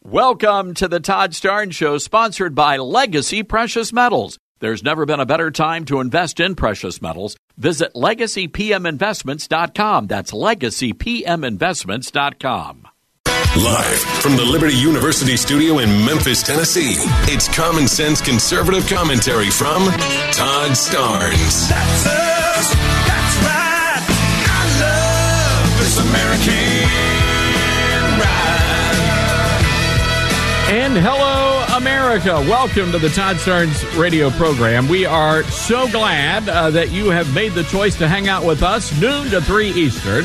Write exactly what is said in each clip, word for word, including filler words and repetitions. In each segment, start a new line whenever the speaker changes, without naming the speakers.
Welcome to the Todd Starnes Show, sponsored by Legacy Precious Metals. There's never been a better time to invest in precious metals. Visit legacy p m investments dot com. That's legacy p m investments dot com.
Live from the Liberty University studio in Memphis, Tennessee, it's Common Sense Conservative Commentary from Todd Starnes.
That's us. That's right. I love this American ride.
And hello, America. Welcome to the Todd Starnes radio program. We are so glad uh, that you have made the choice to hang out with us, noon to three Eastern.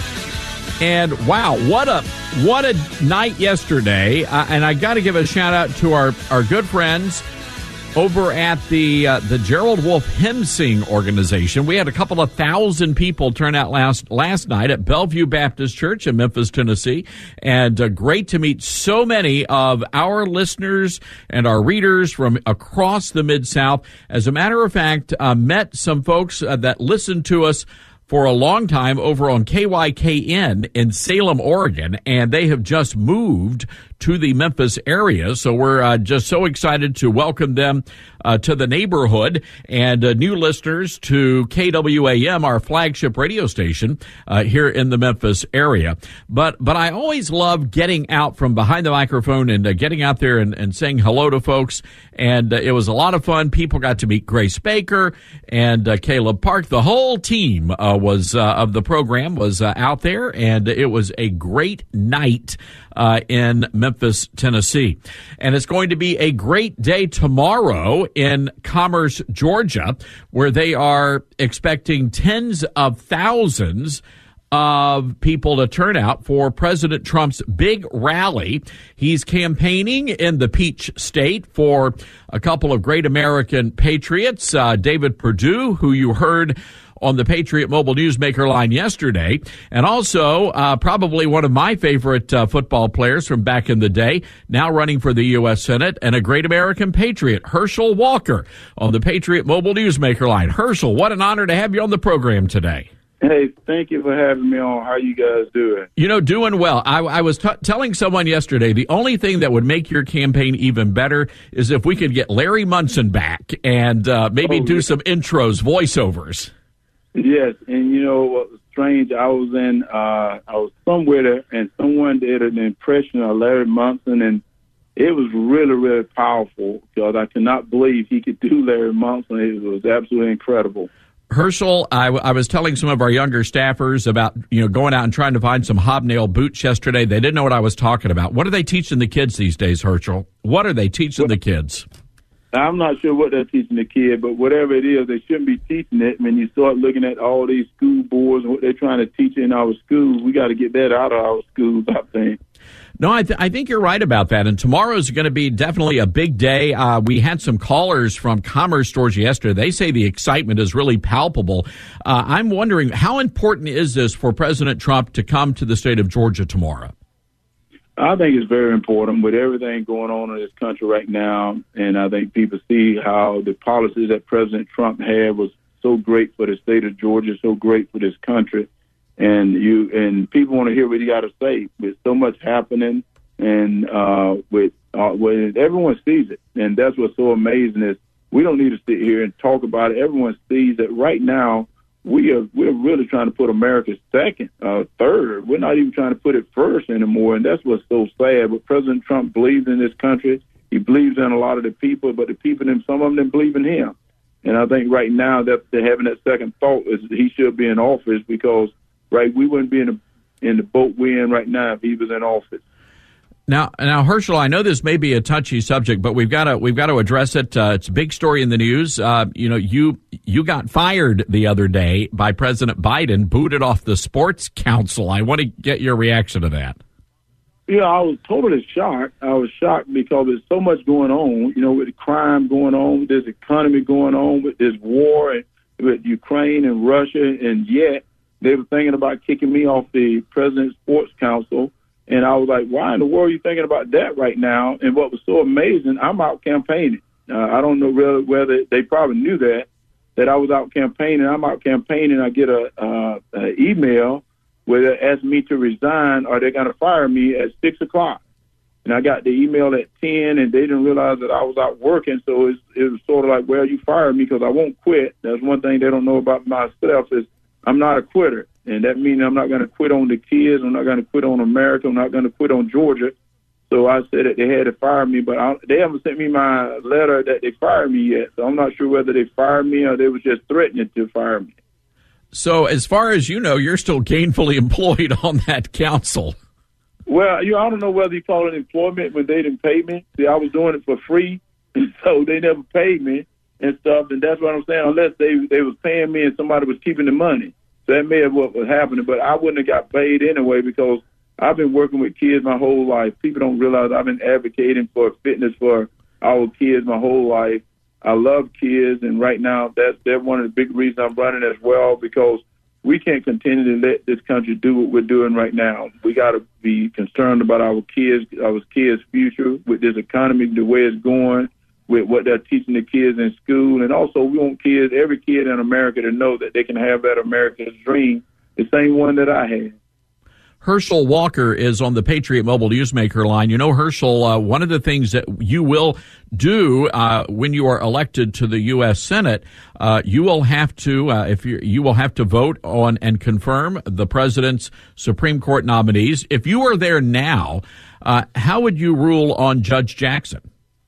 And wow, what a what a night yesterday. Uh, and I got to give a shout out to our, our good friends over at the uh, the Gerald Wolf Hymn Sing organization. We had a couple of thousand people turn out last last night at Bellevue Baptist Church in Memphis, Tennessee. And uh, great to meet so many of our listeners and our readers from across the Mid-South. As a matter of fact, uh, met some folks uh, that listened to us for a long time over on K Y K N in Salem, Oregon, and they have just moved to the Memphis area. So we're uh, just so excited to welcome them uh, to the neighborhood, and uh, new listeners to K W A M, our flagship radio station uh, here in the Memphis area. But but I always love getting out from behind the microphone and uh, getting out there and, and saying hello to folks. And uh, it was a lot of fun. People got to meet Grace Baker and uh, Caleb Park. The whole team uh, was uh, of the program was uh, out there, and it was a great night Uh, in Memphis, Tennessee. And it's going to be a great day tomorrow in Commerce, Georgia, where they are expecting tens of thousands of people to turn out for President Trump's big rally. He's campaigning in the Peach State for a couple of great American patriots, uh, David Perdue, who you heard on the Patriot Mobile Newsmaker line yesterday, and also uh, probably one of my favorite uh, football players from back in the day, now running for the U S Senate, and a great American patriot, Herschel Walker, on the Patriot Mobile Newsmaker line. Herschel, what an honor to have you on the program today.
Hey, thank you for having me on. How you guys doing?
You know, doing well. I, I was t- telling someone yesterday, the only thing that would make your campaign even better is if we could get Larry Munson back and uh, maybe oh, do yeah. some intros, voiceovers.
Yes, and you know what was strange? I was in, uh, I was somewhere there, and someone did an impression of Larry Munson, and it was really, really powerful because I could not believe he could do Larry Munson. It was absolutely incredible.
Herschel, I, I was telling some of our younger staffers about, you know, going out and trying to find some hobnail boots yesterday. They didn't know what I was talking about. What are they teaching the kids these days, Herschel? What are they teaching well, the kids?
I'm not sure what they're teaching the kid, but whatever it is, they shouldn't be teaching it. When you start looking at all these school boards and what they're trying to teach in our schools, we got to get that out of our schools, I think.
No, I, th- I think you're right about that. And tomorrow's going to be definitely a big day. Uh, we had some callers from Commerce, Georgia yesterday. They say the excitement is really palpable. Uh, I'm wondering, how important is this for President Trump to come to the state of Georgia tomorrow?
I think it's very important with everything going on in this country right now, and I think people see how the policies that President Trump had was so great for the state of Georgia, so great for this country, and you and people want to hear what he got to say. With so much happening, and uh, with uh, with everyone sees it, and that's what's so amazing is we don't need to sit here and talk about it. Everyone sees that right now. We are we're really trying to put America second, uh, third. We're not even trying to put it first anymore, and that's what's so sad. But President Trump believes in this country. He believes in a lot of the people, but the people, in some of them, believe in him. And I think right now that they're having that second thought is he should be in office because, right, we wouldn't be in the in the boat we're in right now if he was in office.
Now, now, Herschel, I know this may be a touchy subject, but we've got to we've got to address it. Uh, it's a big story in the news. Uh, you know, you you got fired the other day by President Biden, booted off the Sports Council. I want to get your reaction to that.
Yeah, I was totally shocked. I was shocked because there's so much going on. You know, with the crime going on, with this economy going on, with this war and with Ukraine and Russia, and yet they were thinking about kicking me off the President's Sports Council. And I was like, why in the world are you thinking about that right now? And what was so amazing, I'm out campaigning. Uh, I don't know really whether they probably knew that, that I was out campaigning. I'm out campaigning. I get a, uh, a email where they ask me to resign or they're going to fire me at six o'clock. And I got the email at ten, and they didn't realize that I was out working. So it's, it was sort of like, well, you fired me because I won't quit. That's one thing they don't know about myself is I'm not a quitter. And that means I'm not going to quit on the kids. I'm not going to quit on America. I'm not going to quit on Georgia. So I said that they had to fire me, but I, they haven't sent me my letter that they fired me yet. So I'm not sure whether they fired me or they was just threatening to fire me.
So as far as you know, you're still gainfully employed on that council.
Well, you know, I don't know whether you call it employment when they didn't pay me. See, I was doing it for free, so they never paid me and stuff. And that's what I'm saying. Unless they they was paying me and somebody was keeping the money, so that may have what was happening. But I wouldn't have got paid anyway because I've been working with kids my whole life. People don't realize I've been advocating for fitness for our kids my whole life. I love kids, and right now that's that's one of the big reasons I'm running as well because we can't continue to let this country do what we're doing right now. We got to be concerned about our kids, our kids' future with this economy, the way it's going, with what they're teaching the kids in school. And also we want kids, every kid in America to know that they can have that American dream, the same one that I had.
Herschel Walker is on the Patriot Mobile Newsmaker line. You know, Herschel, uh, one of the things that you will do uh, when you are elected to the U S Senate, uh, you will have to, uh, if you you will have to vote on and confirm the president's Supreme Court nominees. If you were there now, uh, how would you rule on Judge Jackson?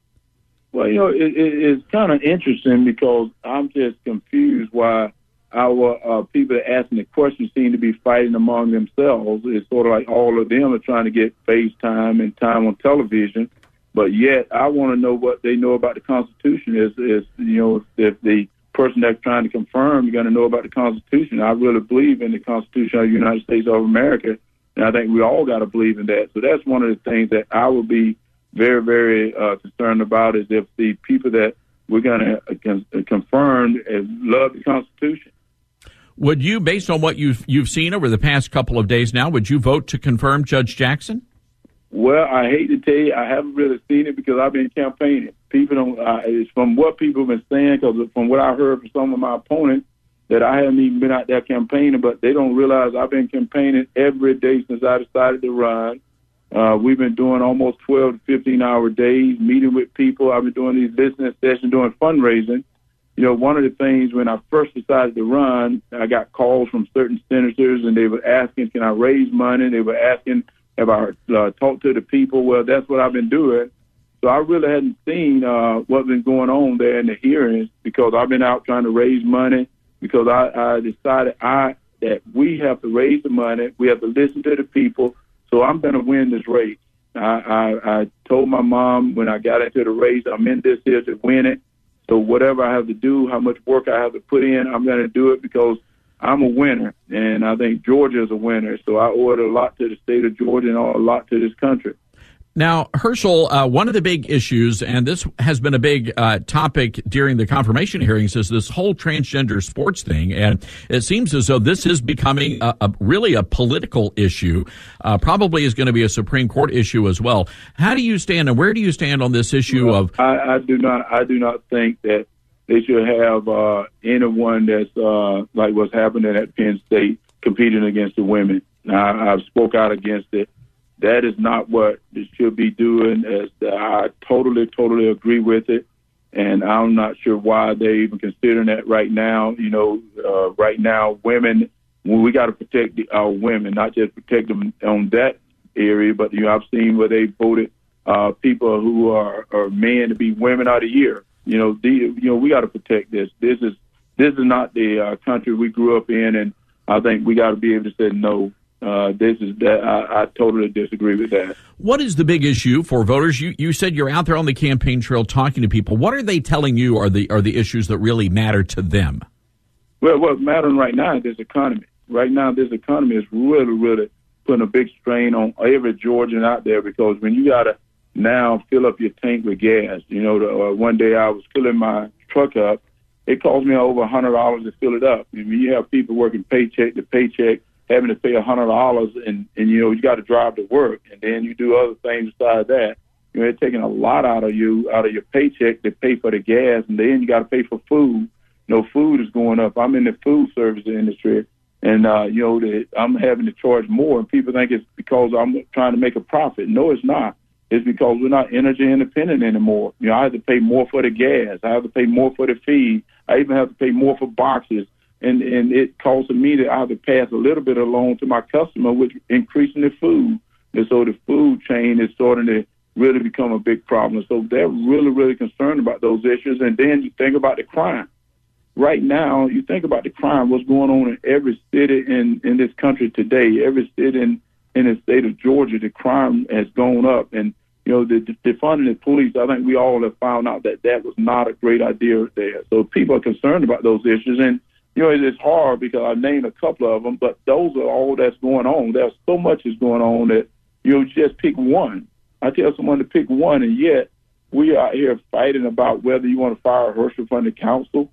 Well, you know, it, it, it's kind of interesting because I'm just confused why our uh, people that asking the questions seem to be fighting among themselves. It's sort of like all of them are trying to get face time and time on television, but yet I want to know what they know about the Constitution. Is, is you know, if the person that's trying to confirm, you're going to know about the Constitution. I really believe in the Constitution of the United States of America, and I think we all got to believe in that. So that's one of the things that I will be very, very uh, concerned about is if the people that we're going to uh, con- confirm uh, love the Constitution.
Would you, based on what you've you've seen over the past couple of days now, would you vote to confirm Judge Jackson?
Well, I hate to tell you, I haven't really seen it because I've been campaigning. People don't. Uh, it's from what people have been saying, because from what I heard from some of my opponents, that I haven't even been out there campaigning, but they don't realize I've been campaigning every day since I decided to run. Uh, we've been doing almost twelve to fifteen hour days, meeting with people. I've been doing these listening sessions, doing fundraising. You know, one of the things when I first decided to run, I got calls from certain senators, and they were asking, can I raise money? They were asking, have I uh, talked to the people? Well, that's what I've been doing. So I really hadn't seen uh, what's been going on there in the hearings because I've been out trying to raise money because I, I decided I that we have to raise the money. We have to listen to the people. So I'm going to win this race. I, I, I told my mom when I got into the race, I'm in this here to win it. So whatever I have to do, how much work I have to put in, I'm going to do it because I'm a winner, and I think Georgia is a winner. So I owe it a lot to the state of Georgia and a lot to this country.
Now, Herschel, uh, one of the big issues, and this has been a big uh, topic during the confirmation hearings, is this whole transgender sports thing. And it seems as though this is becoming a, a, really a political issue, uh, probably is going to be a Supreme Court issue as well. How do you stand, and where do you stand on this issue
well,
of?
I, I do not. I do not think that they should have uh, anyone that's uh, like what's happening at Penn State competing against the women. Now, I've spoke out against it. That is not what it should be doing. As I totally, totally agree with it, and I'm not sure why they're even considering that right now. You know, uh, right now, women, well, we got to protect the, our women, not just protect them on that area, but, you know, I've seen where they voted uh, people who are, are men to be women of the year. You know, the, you know, we got to protect this. This is this is not the uh, country we grew up in, and I think we got to be able to say no. Uh, this is that I, I totally disagree with that.
What is the big issue for voters? You you said you're out there on the campaign trail talking to people. What are they telling you are the are the issues that really matter to them?
Well, what's mattering right now is this economy. Right now, this economy is really, really putting a big strain on every Georgian out there because when you got to now fill up your tank with gas, you know, the, uh, one day I was filling my truck up. It cost me over one hundred dollars to fill it up. I mean, you have people working paycheck to paycheck, having to pay one hundred dollars, and, and, you know, you got to drive to work, and then you do other things besides that. You know, they're taking a lot out of you, out of your paycheck to pay for the gas, and then you got to pay for food. You know, food is going up. I'm in the food service industry, and, uh, you know, the, I'm having to charge more, and people think it's because I'm trying to make a profit. No, it's not. is because we're not energy independent anymore. You know, I have to pay more for the gas. I have to pay more for the feed. I even have to pay more for boxes. And, and it causes me to I have to pass a little bit along to my customer, which increasing the food. And so the food chain is starting to really become a big problem. So they're really, really concerned about those issues. And then you think about the crime. Right now, you think about the crime, what's going on in every city in, in this country today, every city in, in the state of Georgia, the crime has gone up. And, you know, the, the defunding the police, I think we all have found out that that was not a great idea there. So people are concerned about those issues. And, you know, it's hard because I named a couple of them, but those are all that's going on. There's so much is going on that, you know, just pick one. I tell someone to pick one, and yet we are here fighting about whether you want to fire Herschel from the council.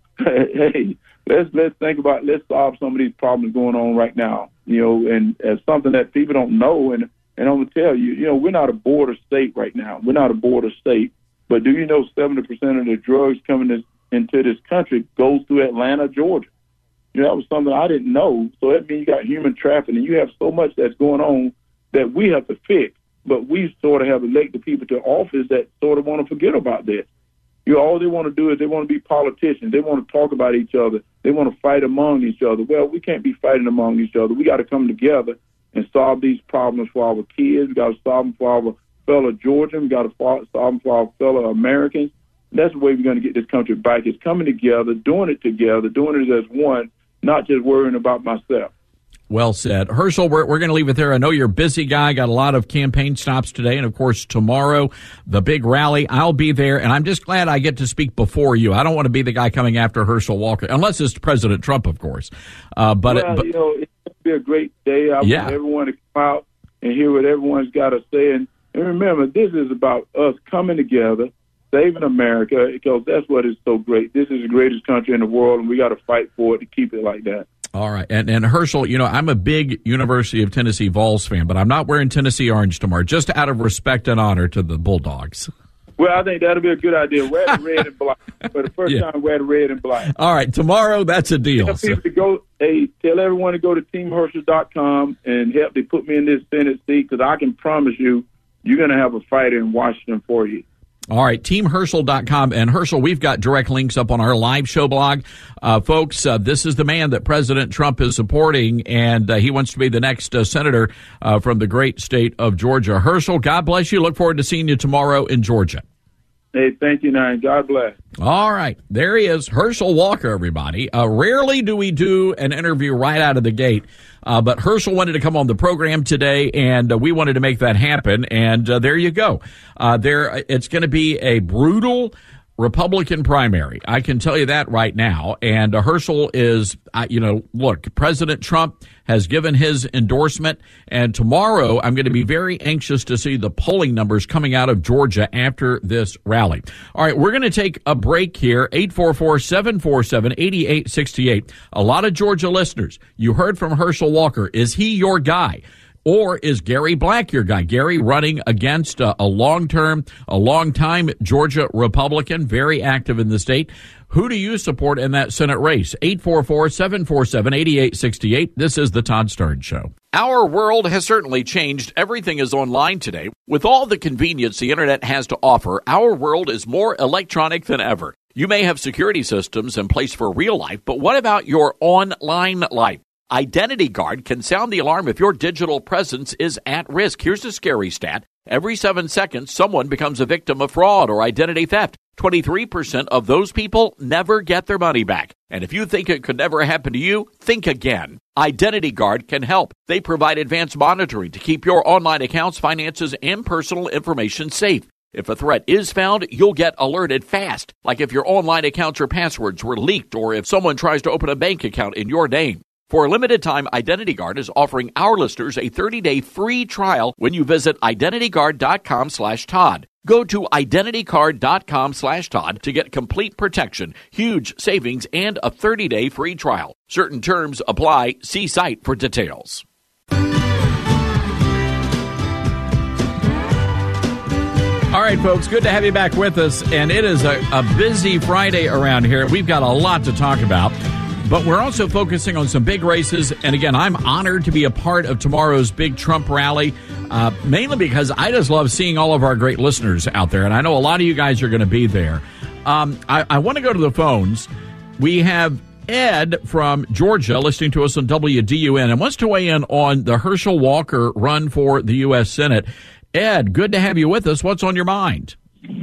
Hey, let's let's think about let's solve some of these problems going on right now. You know, and as something that people don't know, and and I'm gonna tell you, you know, we're not a border state right now. We're not a border state, but do you know seventy percent of the drugs coming to into this country goes through Atlanta, Georgia? You know, that was something I didn't know. So that means you got human trafficking. You have so much that's going on that we have to fix. But we sort of have elected people to office that sort of want to forget about this. You know, all they want to do is they want to be politicians. They want to talk about each other. They want to fight among each other. Well, we can't be fighting among each other. We got to come together and solve these problems for our kids. We got to solve them for our fellow Georgians. We got to solve them for our fellow Americans. And that's the way we're going to get this country back, is coming together, doing it together, doing it as one, not just worrying about myself.
Well said. Herschel, we're, we're going to leave it there. I know you're a busy guy, got a lot of campaign stops today, and, of course, tomorrow, the big rally. I'll be there, and I'm just glad I get to speak before you. I don't want to be the guy coming after Herschel Walker, unless it's President Trump, of course. Uh, but,
well,
but
you know, it's going to be a great day. I
yeah.
want everyone to come out and hear what everyone's got to say. And, and remember, this is about us coming together, saving America, because that's what is so great. This is the greatest country in the world, and we got to fight for it to keep it like that.
All right. And, and Herschel, you know, I'm a big University of Tennessee Vols fan, but I'm not wearing Tennessee orange tomorrow, just out of respect and honor to the Bulldogs.
Well, I think that'll be a good idea. Wear the red and black. For the first yeah. time, wear the red and black.
All right. Tomorrow, that's a deal.
Tell people to go, hey, tell everyone to go to team herschel dot com and help they put me in this Senate seat, because I can promise you, you're going to have a fighter in Washington for you.
All right, team herschel dot com. And, Herschel, we've got direct links up on our live show blog. Uh, folks, uh, this is the man that President Trump is supporting, and uh, he wants to be the next uh, senator uh, from the great state of Georgia. Herschel, God bless you. Look forward to seeing you tomorrow in Georgia.
Hey, thank you, Nine. God bless.
All right. There he is, Herschel Walker, everybody. Uh, rarely do we do an interview right out of the gate, uh, but Herschel wanted to come on the program today, and uh, we wanted to make that happen, and uh, there you go. Uh, there, it's going to be a brutal Republican primary. I can tell you that right now. And uh, Herschel is, uh, you know, look, President Trump has given his endorsement. And tomorrow I'm going to be very anxious to see the polling numbers coming out of Georgia after this rally. All right, we're going to take a break here. eight four four, seven four seven, eight eight six eight. A lot of Georgia listeners, you heard from Herschel Walker. Is he your guy? Or is Gary Black your guy? Gary running against a, a long-term, a long-time Georgia Republican, very active in the state. Who do you support in that Senate race? eight four four, seven four seven, eight eight six eight. This is the Todd Starnes Show.
Our world has certainly changed. Everything is online today. With all the convenience the internet has to offer, our world is more electronic than ever. You may have security systems in place for real life, but what about your online life? Identity Guard can sound the alarm if your digital presence is at risk. Here's a scary stat. Every seven seconds, someone becomes a victim of fraud or identity theft. twenty-three percent of those people never get their money back. And if you think it could never happen to you, think again. Identity Guard can help. They provide advanced monitoring to keep your online accounts, finances, and personal information safe. If a threat is found, you'll get alerted fast, like if your online accounts or passwords were leaked or if someone tries to open a bank account in your name. For a limited time, Identity Guard is offering our listeners a thirty-day free trial when you visit identityguard.com slash Todd. Go to identityguard.com slash Todd to get complete protection, huge savings, and a thirty-day free trial. Certain terms apply. See site for details.
All right, folks, good to have you back with us. And it is a, a busy Friday around here. We've got a lot to talk about. But we're also focusing on some big races. And again, I'm honored to be a part of tomorrow's big Trump rally. uh, mainly because I just love seeing all of our great listeners out there, and I know a lot of you guys are going to be there. Um, I, I want to go to the phones. We have Ed from Georgia listening to us on W D U N and wants to weigh in on the Herschel Walker run for the U S Senate. Ed, good to have you with us. What's on your mind?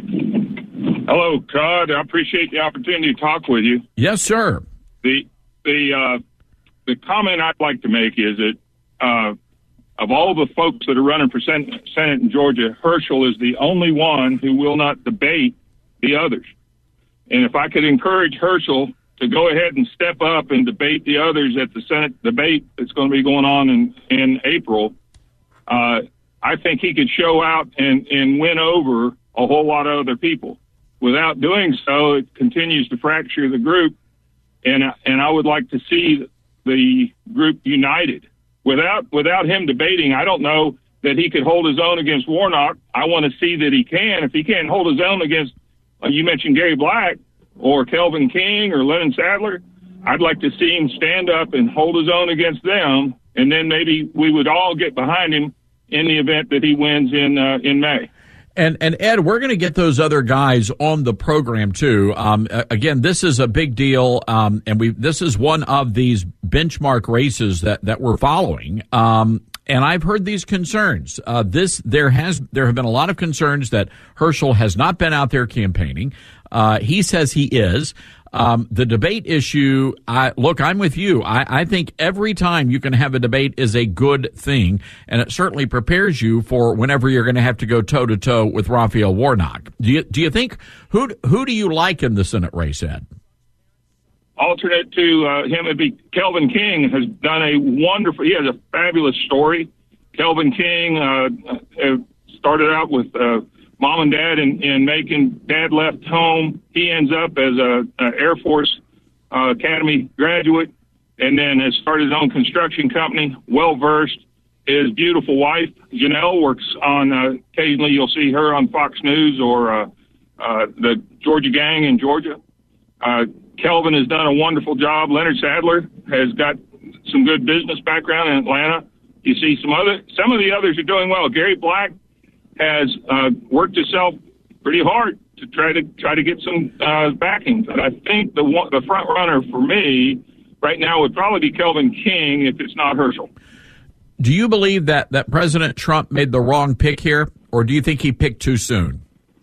Hello, Todd. I appreciate the opportunity to talk with you.
Yes, sir.
The the uh, the comment I'd like to make is that uh, of all the folks that are running for Senate, Senate in Georgia, Herschel is the only one who will not debate the others. And if I could encourage Herschel to go ahead and step up and debate the others at the Senate debate that's going to be going on in, in April, uh, I think he could show out and, and win over a whole lot of other people. Without doing so, it continues to fracture the group, and and I would like to see the group united. Without without him debating, I don't know that he could hold his own against Warnock. I want to see that he can. If he can't hold his own against, uh, you mentioned Gary Black, or Kelvin King or Lennon Sadler, I'd like to see him stand up and hold his own against them, and then maybe we would all get behind him in the event that he wins in uh, in May.
And and Ed, we're going to get those other guys on the program too. Um, again, this is a big deal, um, and we this is one of these benchmark races that that we're following. Um, And I've heard these concerns. Uh, this there has there have been a lot of concerns that Herschel has not been out there campaigning. Uh, he says he is. Um, the debate issue. I, look, I'm with you. I, I think every time you can have a debate is a good thing, and it certainly prepares you for whenever you're going to have to go toe to toe with Raphael Warnock. Do you do you think who who do you like in the Senate race, Ed?
Alternate to uh, him would be Kelvin King. Has done a wonderful. He has a fabulous story. Kelvin King uh, started out with uh, mom and dad in, in Macon. Dad left home. He ends up as a, a Air Force uh, Academy graduate, and then has started his own construction company. Well versed. His beautiful wife Janelle works on. Uh, occasionally, you'll see her on Fox News or uh, uh, the Georgia Gang in Georgia. Uh, Kelvin has done a wonderful job. Leonard Sadler has got some good business background in Atlanta. You see some other, some of the others are doing well. Gary Black has uh, worked himself pretty hard to try to try to get some uh, backing. But I think the one, the front runner for me right now would probably be Kelvin King if it's not Herschel.
Do you believe that, that President Trump made the wrong pick here, or do you think he picked too soon?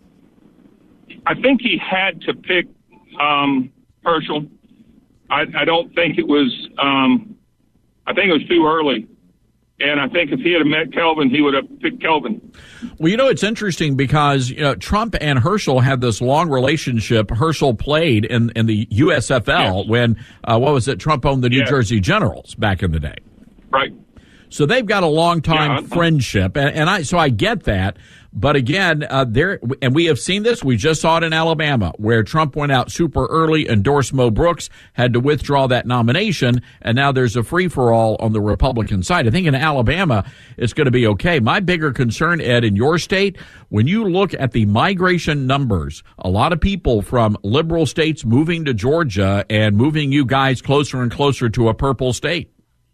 I think he had to pick um, Herschel. I, I don't think it was. Um, I think it was too early, and I think if he had met Kelvin, he would have picked Kelvin.
Well, you know, it's interesting because you know Trump and Herschel had this long relationship. Herschel played in in the U S F L
yes.
when uh, what was it? Trump owned the New
yes.
Jersey Generals back in the day.
Right.
So they've got a long time
yeah,
friendship, and, and I so I get that. But again, uh, there and we have seen this. We just saw it in Alabama, where Trump went out super early, endorsed Mo Brooks, had to withdraw that nomination, and now there's a free for all on the Republican side. I think in Alabama it's going to be okay. My bigger concern, Ed, in your state, when you look at the migration numbers, a lot of people from liberal states moving to Georgia and moving you guys closer and closer to a purple state.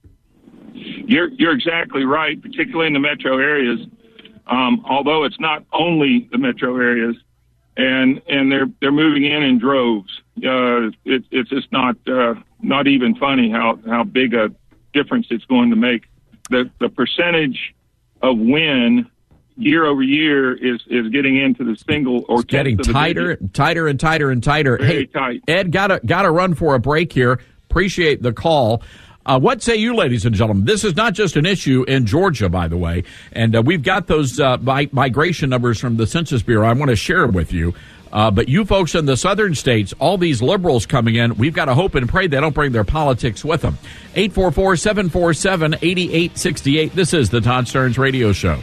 You're you're exactly right, particularly in the metro areas. Um, although it's not only the metro areas, and and they're they're moving in in droves. Uh, it, it's just not uh, not even funny how, how big a difference it's going to make. The the percentage of win year over year is, is getting into the single or
it's getting tighter, tighter and tighter and tighter.
Very
hey,
tight.
Ed, gotta gotta run for a break here. Appreciate the call. Uh, what say you, ladies and gentlemen? This is not just an issue in Georgia, by the way, and uh, we've got those uh, mi- migration numbers from the Census Bureau. I want to share them with you. Uh, but you folks in the southern states, all these liberals coming in, we've got to hope and pray they don't bring their politics with them. eight four four, seven four seven, eight eight six eight. This is the Todd Stearns Radio Show.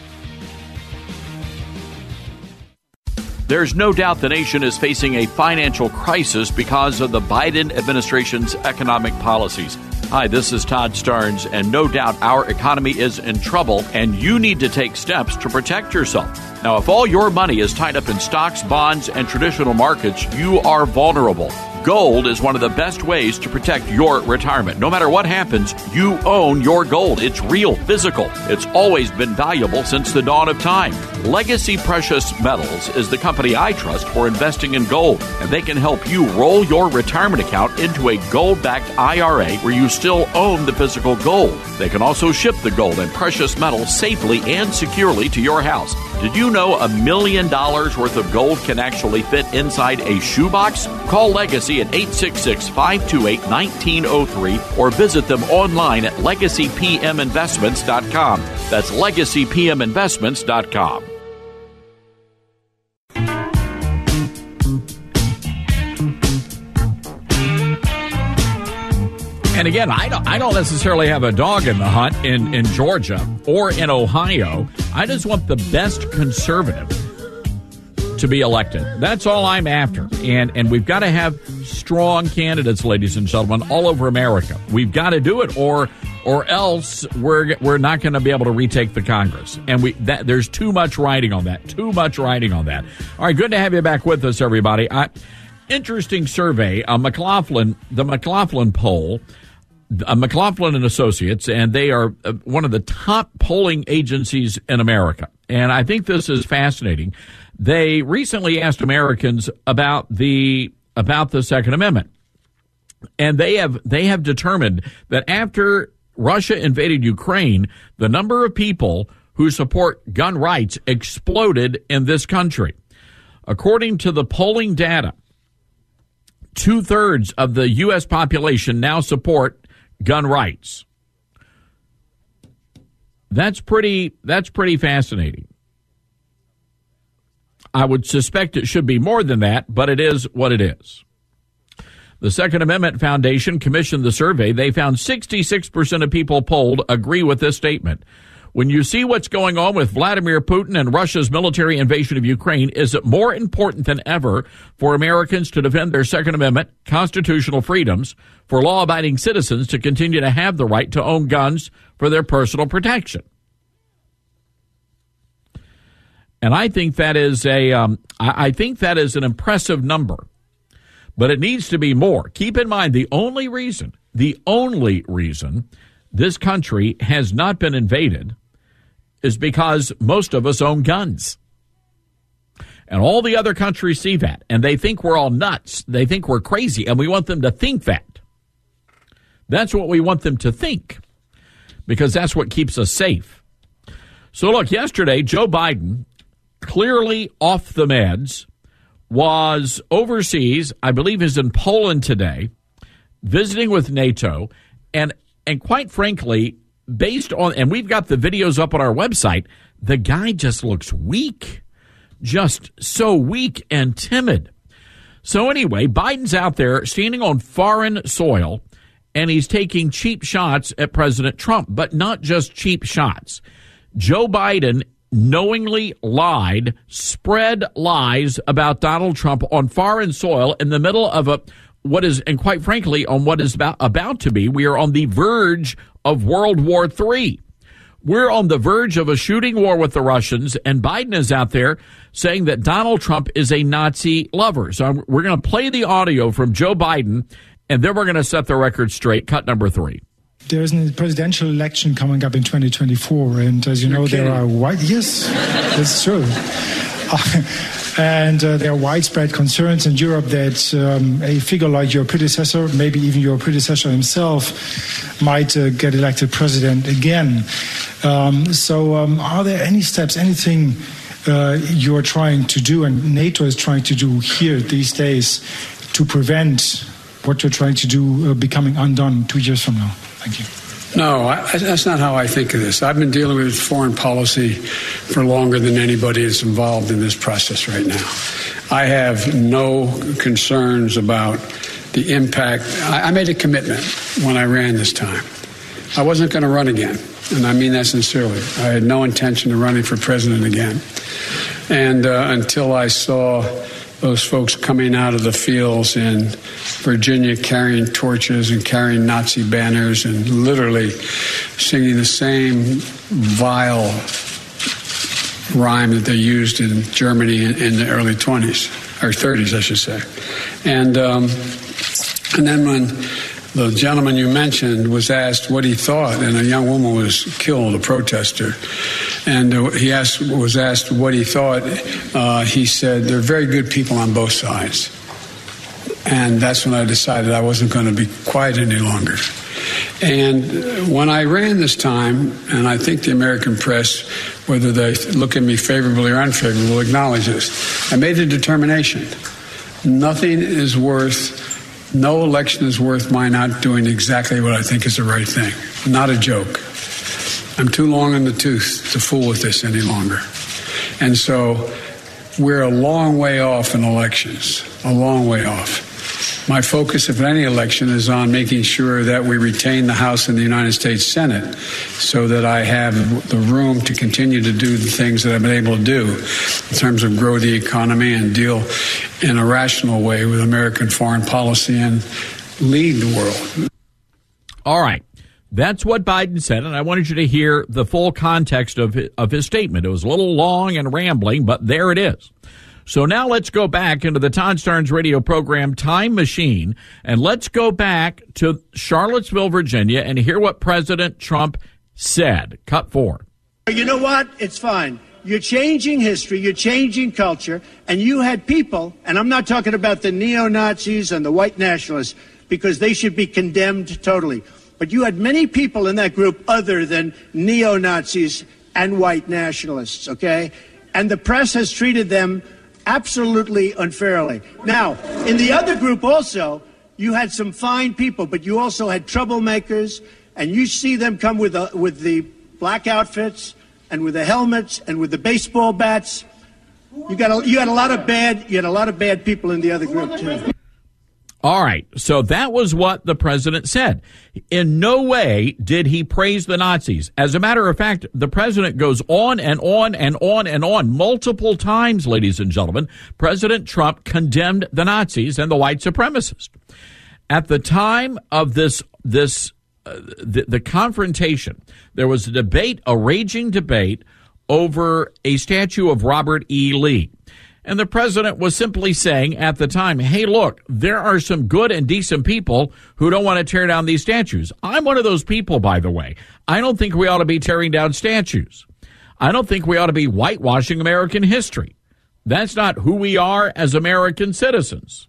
There's no doubt the nation is facing a financial crisis because of the Biden administration's economic policies. Hi, this is Todd Stearns, and no doubt our economy is in trouble, and you need to take steps to protect yourself. Now, if all your money is tied up in stocks, bonds, and traditional markets, you are vulnerable. Gold is one of the best ways to protect your retirement. No matter what happens, you own your gold. It's real, physical. It's always been valuable since the dawn of time. Legacy Precious Metals is the company I trust for investing in gold, and they can help you roll your retirement account into a gold-backed I R A where you still own the physical gold. They can also ship the gold and precious metals safely and securely to your house. Did you know a million dollars worth of gold can actually fit inside a shoebox? Call Legacy at eight six six, five two eight, one nine zero three or visit them online at legacy p m investments dot com. That's legacy p m investments dot com.
And again, I don't, I don't necessarily have a dog in the hunt in, in Georgia or in Ohio. I just want the best conservative to be elected. That's all I'm after. And and we've got to have strong candidates, ladies and gentlemen, all over America. We've got to do it, or or else we're we're not going to be able to retake the Congress. And we that there's too much riding on that. Too much riding on that. All right, good to have you back with us, everybody. I, interesting survey. Uh, McLaughlin, the McLaughlin poll. Uh, McLaughlin and Associates, and they are uh, one of the top polling agencies in America. And I think this is fascinating. They recently asked Americans about the about the Second Amendment, and they have they have determined that after Russia invaded Ukraine, the number of people who support gun rights exploded in this country. According to the polling data, two-thirds of the U S population now support gun rights. That's pretty that's pretty fascinating. I would suspect it should be more than that, but it is what it is. The Second Amendment Foundation commissioned the survey. They found sixty-six percent of people polled agree with this statement. When you see what's going on with Vladimir Putin and Russia's military invasion of Ukraine, is it more important than ever for Americans to defend their Second Amendment constitutional freedoms, for law-abiding citizens to continue to have the right to own guns for their personal protection? And I think that is a, um, I think that is an impressive number, but it needs to be more. Keep in mind, the only reason, the only reason this country has not been invaded is because most of us own guns. And all the other countries see that, and they think we're all nuts. They think we're crazy, and we want them to think that. That's what we want them to think, because that's what keeps us safe. So look, yesterday, Joe Biden, clearly off the meds, was overseas. I believe he's in Poland today, visiting with NATO, and and quite frankly, based on, and we've got the videos up on our website, the guy just looks weak, just so weak and timid. So anyway, Biden's out there standing on foreign soil, and he's taking cheap shots at President Trump, but not just cheap shots. Joe Biden knowingly lied, spread lies about Donald Trump on foreign soil in the middle of a what is, and quite frankly, on what is about, about to be, we are on the verge of World War Three. We're on the verge of a shooting war with the Russians, and Biden is out there saying that Donald Trump is a Nazi lover. So we're going to play the audio from Joe Biden, and then we're going to set the record straight. Cut number three.
There's a presidential election coming up in twenty twenty-four, and as you You're know, kidding. there are white. Yes, that's true. Uh, and uh, there are widespread concerns in Europe that um, a figure like your predecessor, maybe even your predecessor himself, might uh, get elected president again. Um, so, um, are there any steps, anything uh, you're trying to do, and NATO is trying to do here these days, to prevent what you're trying to do uh, becoming undone two years from now? Thank you.
No, I, that's not how I think of this. I've been dealing with foreign policy for longer than anybody that's involved in this process right now. I have no concerns about the impact. I, I made a commitment when I ran this time. I wasn't going to run again, and I mean that sincerely. I had no intention of running for president again. And uh, until I saw those folks coming out of the fields in Virginia carrying torches and carrying Nazi banners and literally singing the same vile rhyme that they used in Germany in, in the early twenties, or thirties, I should say. And, um, and then when the gentleman you mentioned was asked what he thought, and a young woman was killed, a protester, and uh, he asked, was asked what he thought, uh, he said, "They're very good people on both sides." And that's when I decided I wasn't going to be quiet any longer. And when I ran this time, and I think the American press, whether they look at me favorably or unfavorably, will acknowledge this, I made a determination. Nothing is worth, no election is worth my not doing exactly what I think is the right thing. Not a joke. I'm too long in the tooth to fool with this any longer. And so we're a long way off in elections, a long way off. My focus, if any election, is on making sure that we retain the House and the United States Senate so that I have the room to continue to do the things that I've been able to do in terms of grow the economy and deal in a rational way with American foreign policy and lead the world.
All right. That's what Biden said, and I wanted you to hear the full context of his, of his statement. It was a little long and rambling, but there it is. So now let's go back into the Todd Starnes radio program Time Machine, and let's go back to Charlottesville, Virginia, and hear what President Trump said. Cut four.
You know what? It's fine. You're changing history, you're changing culture, and you had people, and I'm not talking about the neo-Nazis and the white nationalists, because they should be condemned totally. But you had many people in that group other than neo-Nazis and white nationalists, okay? And the press has treated them absolutely unfairly. Now, in the other group also, you had some fine people, but you also had troublemakers, and you see them come with the, with the black outfits and with the helmets and with the baseball bats. You got a, you had a lot of bad you had a lot of bad people in the other group too.
All right, so that was what the president said. In no way did he praise the Nazis. As a matter of fact, the president goes on and on and on and on. Multiple times, ladies and gentlemen, President Trump condemned the Nazis and the white supremacists. At the time of this, this uh, the, the confrontation, there was a debate, a raging debate, over a statue of Robert E. Lee. And the president was simply saying at the time, hey, look, there are some good and decent people who don't want to tear down these statues. I'm one of those people, by the way. I don't think we ought to be tearing down statues. I don't think we ought to be whitewashing American history. That's not who we are as American citizens.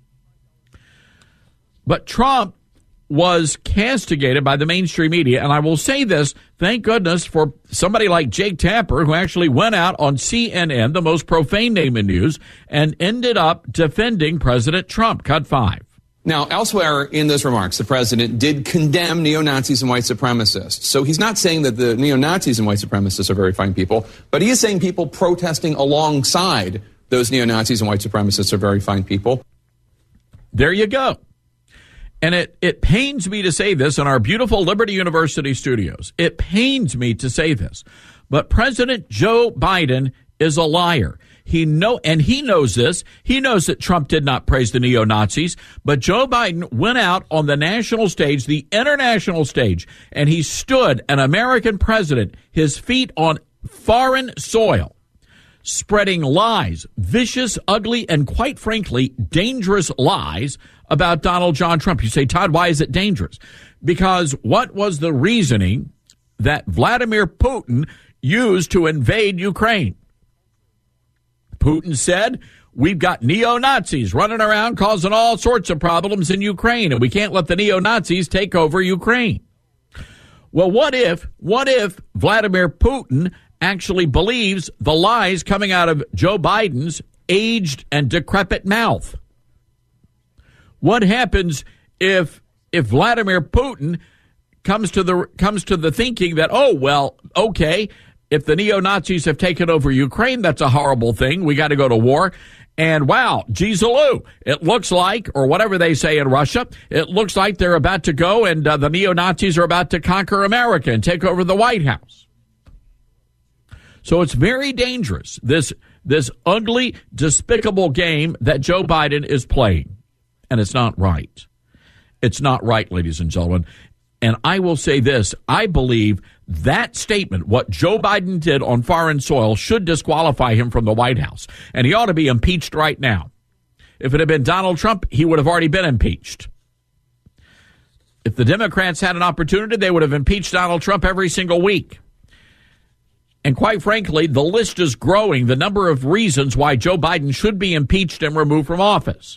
But Trump was castigated by the mainstream media, and I will say this, thank goodness for somebody like Jake Tapper, who actually went out on C N N, the most profane name in news, and ended up defending President Trump. Cut five.
Now, elsewhere in those remarks, the president did condemn neo-Nazis and white supremacists. So he's not saying that the neo-Nazis and white supremacists are very fine people, but he is saying people protesting alongside those neo-Nazis and white supremacists are very fine people.
There you go. And it, it pains me to say this in our beautiful Liberty University studios. It pains me to say this. But President Joe Biden is a liar. He know, and he knows this. He knows that Trump did not praise the neo-Nazis. But Joe Biden went out on the national stage, the international stage, and he stood, an American president, his feet on foreign soil, spreading lies, vicious, ugly, and quite frankly, dangerous lies about Donald John Trump. You say, Todd, why is it dangerous? Because what was the reasoning that Vladimir Putin used to invade Ukraine? Putin said, we've got neo-Nazis running around causing all sorts of problems in Ukraine, and we can't let the neo-Nazis take over Ukraine. Well, what if, what if Vladimir Putin actually believes the lies coming out of Joe Biden's aged and decrepit mouth? What happens if if Vladimir Putin comes to the comes to the thinking that, oh, well, okay, if the neo-Nazis have taken over Ukraine, that's a horrible thing. We got to go to war. And wow, geez-a-loo, it looks like, or whatever they say in Russia, it looks like they're about to go and uh, the neo-Nazis are about to conquer America and take over the White House. So it's very dangerous, this this ugly, despicable game that Joe Biden is playing. And it's not right. It's not right, ladies and gentlemen. And I will say this. I believe that statement, what Joe Biden did on foreign soil, should disqualify him from the White House. And he ought to be impeached right now. If it had been Donald Trump, he would have already been impeached. If the Democrats had an opportunity, they would have impeached Donald Trump every single week. And quite frankly, the list is growing, the number of reasons why Joe Biden should be impeached and removed from office.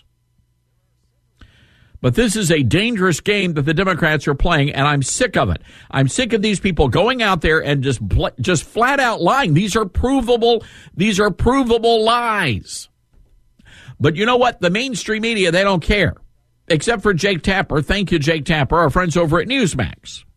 But this is a dangerous game that the Democrats are playing, and I'm sick of it. I'm sick of these people going out there and just just flat out lying. These are provable, these are provable lies. But you know what? The mainstream media, they don't care. Except for Jake Tapper. Thank you, Jake Tapper, our friends over at Newsmax.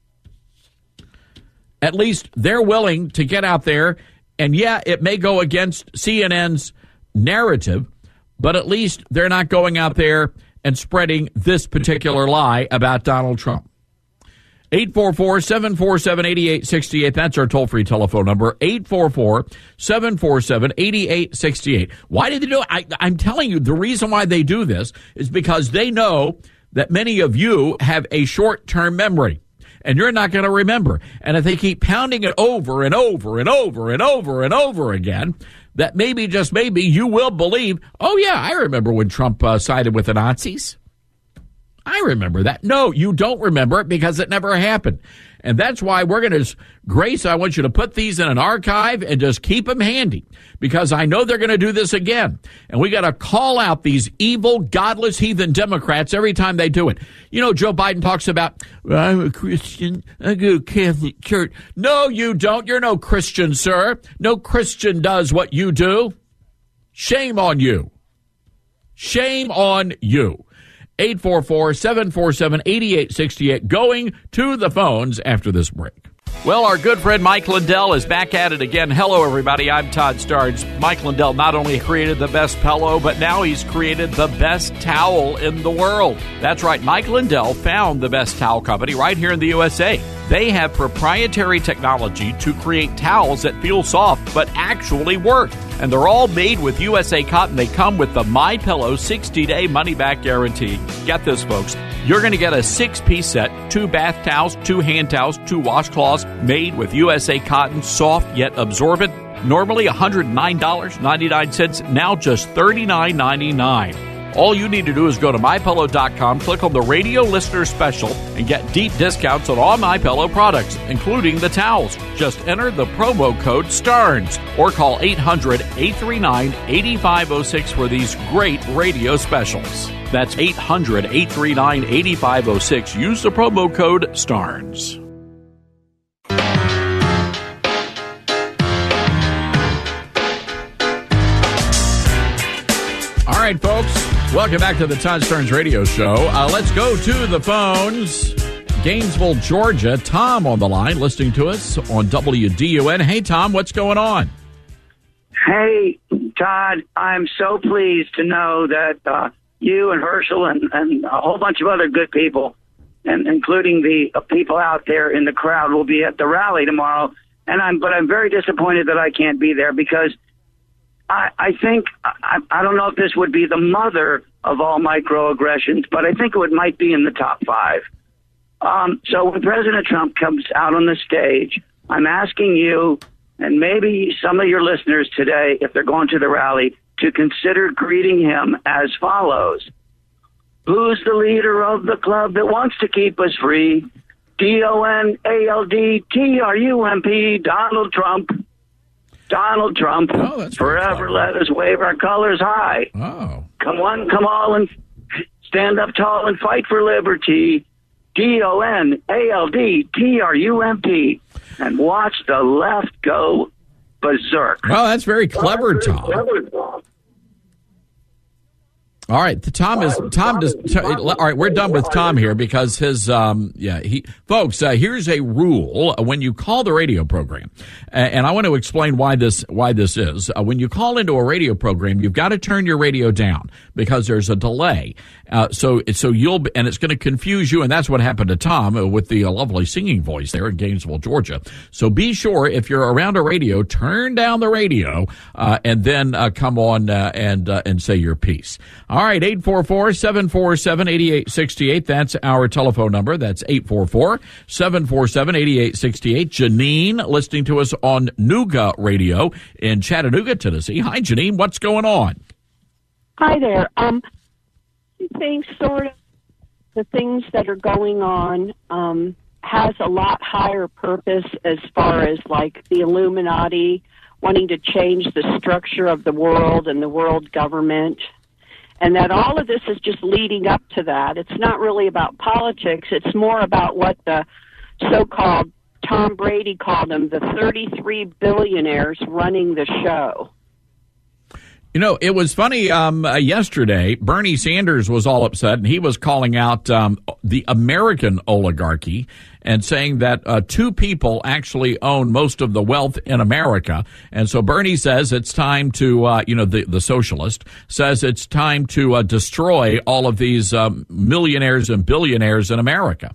At least they're willing to get out there, and yeah, it may go against C N N's narrative, but at least they're not going out there and spreading this particular lie about Donald Trump. eight four four, seven four seven, eight eight six eight. That's our toll-free telephone number, eight four four, seven four seven, eight eight six eight. Why did they do it? I, I'm telling you, the reason why they do this is because they know that many of you have a short-term memory, and you're not going to remember. And if they keep pounding it over and over and over and over and over again, that maybe, just maybe, you will believe, oh, yeah, I remember when Trump uh, sided with the Nazis. I remember that. No, you don't remember it because it never happened. And that's why we're going to, Grace, I want you to put these in an archive and just keep them handy, because I know they're going to do this again. And we got to call out these evil, godless, heathen Democrats every time they do it. You know, Joe Biden talks about, well, I'm a Christian, I go to Catholic church. No, you don't. You're no Christian, sir. No Christian does what you do. Shame on you. Shame on you. eight four four, seven four seven, eight eight six eight. Going to the phones after this break.
Well, our good friend Mike Lindell is back at it again. Hello, everybody. I'm Todd Starnes. Mike Lindell not only created the best pillow, but now he's created the best towel in the world. That's right. Mike Lindell found the best towel company right here in the U S A. They have proprietary technology to create towels that feel soft but actually work. And they're all made with U S A cotton. They come with the MyPillow sixty-day money-back guarantee. Get this, folks. You're going to get a six-piece set, two bath towels, two hand towels, two washcloths made with U S A cotton, soft yet absorbent. Normally one hundred nine dollars and ninety-nine cents, now just thirty-nine ninety-nine. All you need to do is go to my pillow dot com, click on the radio listener special, and get deep discounts on all MyPillow products, including the towels. Just enter the promo code STARNS or call eight hundred, eight three nine, eight five zero six for these great radio specials. That's eight hundred, eight three nine, eight five zero six. Use the promo code STARNS.
All right, folks. Welcome back to the Todd Starnes Radio Show. Uh, let's go to the phones. Gainesville, Georgia. Tom on the line, listening to us on W D U N. Hey, Tom, what's going on?
Hey, Todd, I'm so pleased to know that uh, you and Herschel and, and a whole bunch of other good people, and including the uh, people out there in the crowd, will be at the rally tomorrow. And I'm, but I'm very disappointed that I can't be there, because I, I think, I, I don't know if this would be the mother of all microaggressions, but I think it would, might be in the top five. Um, so when President Trump comes out on the stage, I'm asking you, and maybe some of your listeners today, if they're going to the rally, to consider greeting him as follows. Who's the leader of the club that wants to keep us free? D O N A L D T R U M P, Donald Trump. Donald Trump,
oh,
forever let us wave our colors high.
Oh.
Come on, come all, and stand up tall and fight for liberty. D O N A L D T R U M P. And watch the left go berserk.
Well, that's very clever, Tom.
Clever, Tom.
All right, the Tom is Tom does. T- all right, we're done with Tom here because his um yeah he folks. Uh, here's a rule when you call the radio program, uh, and I want to explain why this why this is. Uh, when you call into a radio program, you've got to turn your radio down because there's a delay. Uh, so so you'll and it's going to confuse you, and that's what happened to Tom uh, with the uh, lovely singing voice there in Gainesville, Georgia. So be sure if you're around a radio, turn down the radio uh, and then uh, come on uh, and uh, and say your piece. All All right, eight four four, seven four seven, eight eight six eight. That's our telephone number. That's eight four four, seven four seven, eight eight six eight. Janine, listening to us on Nooga Radio in Chattanooga, Tennessee. Hi, Janine. What's going on?
Hi there. Um, I think sort of the things that are going on um, has a lot higher purpose as far as like the Illuminati wanting to change the structure of the world and the world government. And that all of this is just leading up to that. It's not really about politics. It's more about what the so-called, Tom Brady called them, the thirty-three billionaires running the show.
You know, it was funny um, uh, yesterday, Bernie Sanders was all upset, and he was calling out um, the American oligarchy and saying that uh, two people actually own most of the wealth in America. And so Bernie says it's time to, uh, you know, the, the socialist says it's time to uh, destroy all of these um, millionaires and billionaires in America.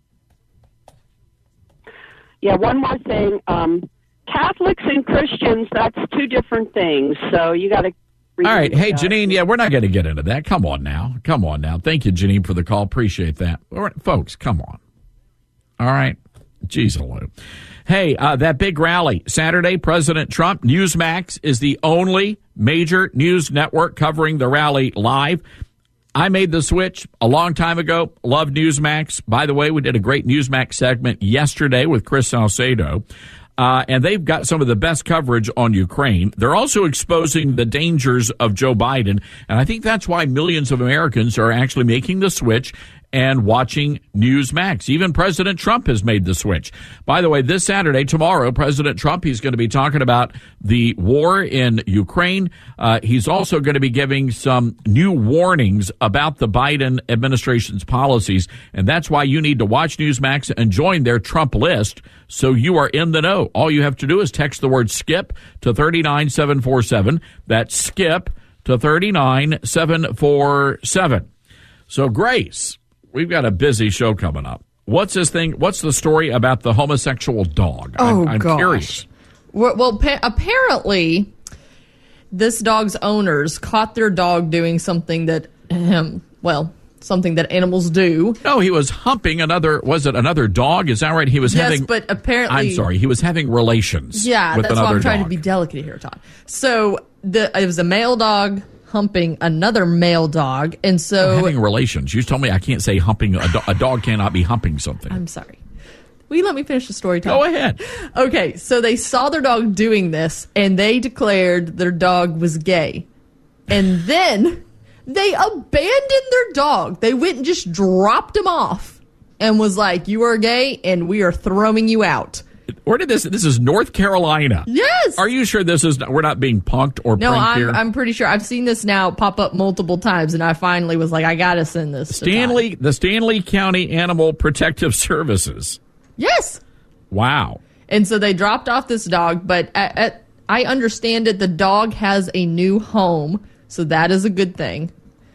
Yeah, one more thing. Um, Catholics and Christians, that's two different things. So you got to.
All right. Hey, Janine, yeah, we're not going to get into that. Come on now. Come on now. Thank you, Janine, for the call. Appreciate that. All right, folks, come on. All right. Jeez, hello. Hey, uh, that big rally Saturday, President Trump, Newsmax is the only major news network covering the rally live. I made the switch a long time ago. Love Newsmax. By the way, we did a great Newsmax segment yesterday with Chris Salcedo. Uh, and they've got some of the best coverage on Ukraine. They're also exposing the dangers of Joe Biden. And I think that's why millions of Americans are actually making the switch and watching Newsmax. Even President Trump has made the switch. By the way, this Saturday, tomorrow, President Trump, he's going to be talking about the war in Ukraine. Uh, he's also going to be giving some new warnings about the Biden administration's policies. And that's why you need to watch Newsmax and join their Trump list so you are in the know. All you have to do is text the word SKIP to three nine seven four seven. That's SKIP to three nine seven four seven. So, Grace, we've got a busy show coming up. What's this thing? What's the story about the homosexual dog?
Oh,
I'm, I'm
gosh.
curious.
Well, well pa- apparently, this dog's owners caught their dog doing something that, um, well, something that animals do.
No, he was humping another, was it another dog? Is that right? He was
yes,
having.
but apparently.
I'm sorry. He was having relations
Yeah,
with
that's
another
why I'm trying
dog.
to be delicate here, Todd. So, the, it was a male dog humping another male dog, and so
having relations. You told me I can't say humping. A, do- a dog cannot be humping something.
I'm sorry. Will you let me finish the story, Tom?
Go ahead.
Okay, so they saw their dog doing this, and they declared their dog was gay. And then they abandoned their dog. They went and just dropped him off and was like, you are gay, and we are throwing you out.
Where did this? This is North Carolina.
Yes.
Are you sure this is? We're not being punked or
No,
pranked
I'm,
here.
I'm pretty sure. I've seen this now pop up multiple times, and I finally was like, I got to send this to
Stanley,
Todd.
the Stanley County Animal Protective Services.
Yes.
Wow.
And so they dropped off this dog, but at, at, I understand that the dog has a new home, so that is a good thing.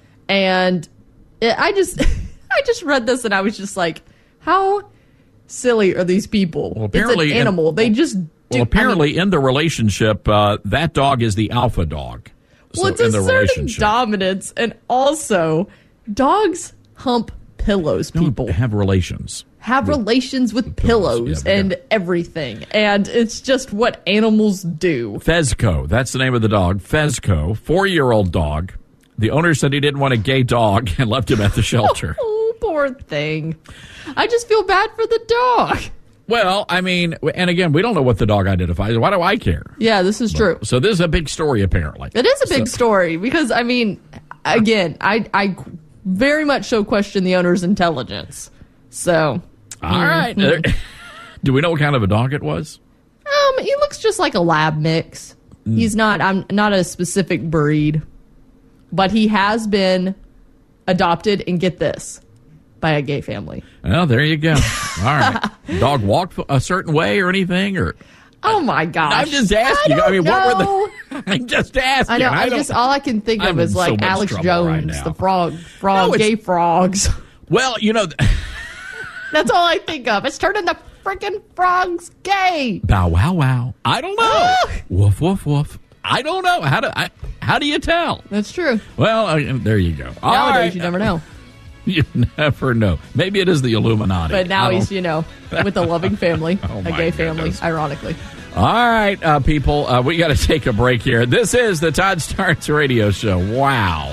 And it, I just, I just read this, and I was just like, how silly are these people?
Well, apparently,
it's an animal.
In,
they just do.
Well, apparently,
I mean,
in the relationship, uh, that dog is the alpha dog. So
well, it's
in
a
the
certain
relationship,
dominance, and also dogs hump pillows. People
Don't have relations.
have relations with pillows,
Yeah,
and everything, and it's just what animals do.
Fezco, that's the name of the dog. Fezco, four-year-old dog. The owner said he didn't want a gay dog and left him at the shelter.
Oh, poor thing. I just feel bad for the dog.
Well, I mean, and again, we don't know what the dog identifies. Why do I care?
Yeah, this is true.
So this is a big story, apparently.
It is a big
So-
story because, I mean, again, I, I very much so question the owner's intelligence. So.
All right.
mhm.
Do we know what kind of a dog it was?
Um, he looks just like a lab mix.
Mm.
He's not, I'm not a specific breed, but he has been adopted, and get this, by a gay family.
Well, there you go. All right. Dog walked a certain way or anything, or
Oh my gosh!
I'm just asking.
I,
I, mean,
know.
what were the? I'm just asking.
I know. I,
I don't-
just all I can think
I'm
of is
in so
like
much
Alex
trouble
Jones,
right now.
the frog, frog,
No, it's-
gay frogs.
Well, you know,
That's all I think of. It's turning the freaking frogs gay.
bow wow wow. I don't know.
Ah!
Woof woof woof. I don't know. How do I? How do you tell?
That's true.
Well, uh, there you go. All
Nowadays,
right.
you never know.
You never know. Maybe it is the Illuminati.
But now
I
he's,
don't-
you know, with a loving family,
Oh,
a
my
gay family,
goodness.
ironically.
All right, uh, people, uh, we got to take a break here. This is the Todd Starnes Radio Show. Wow.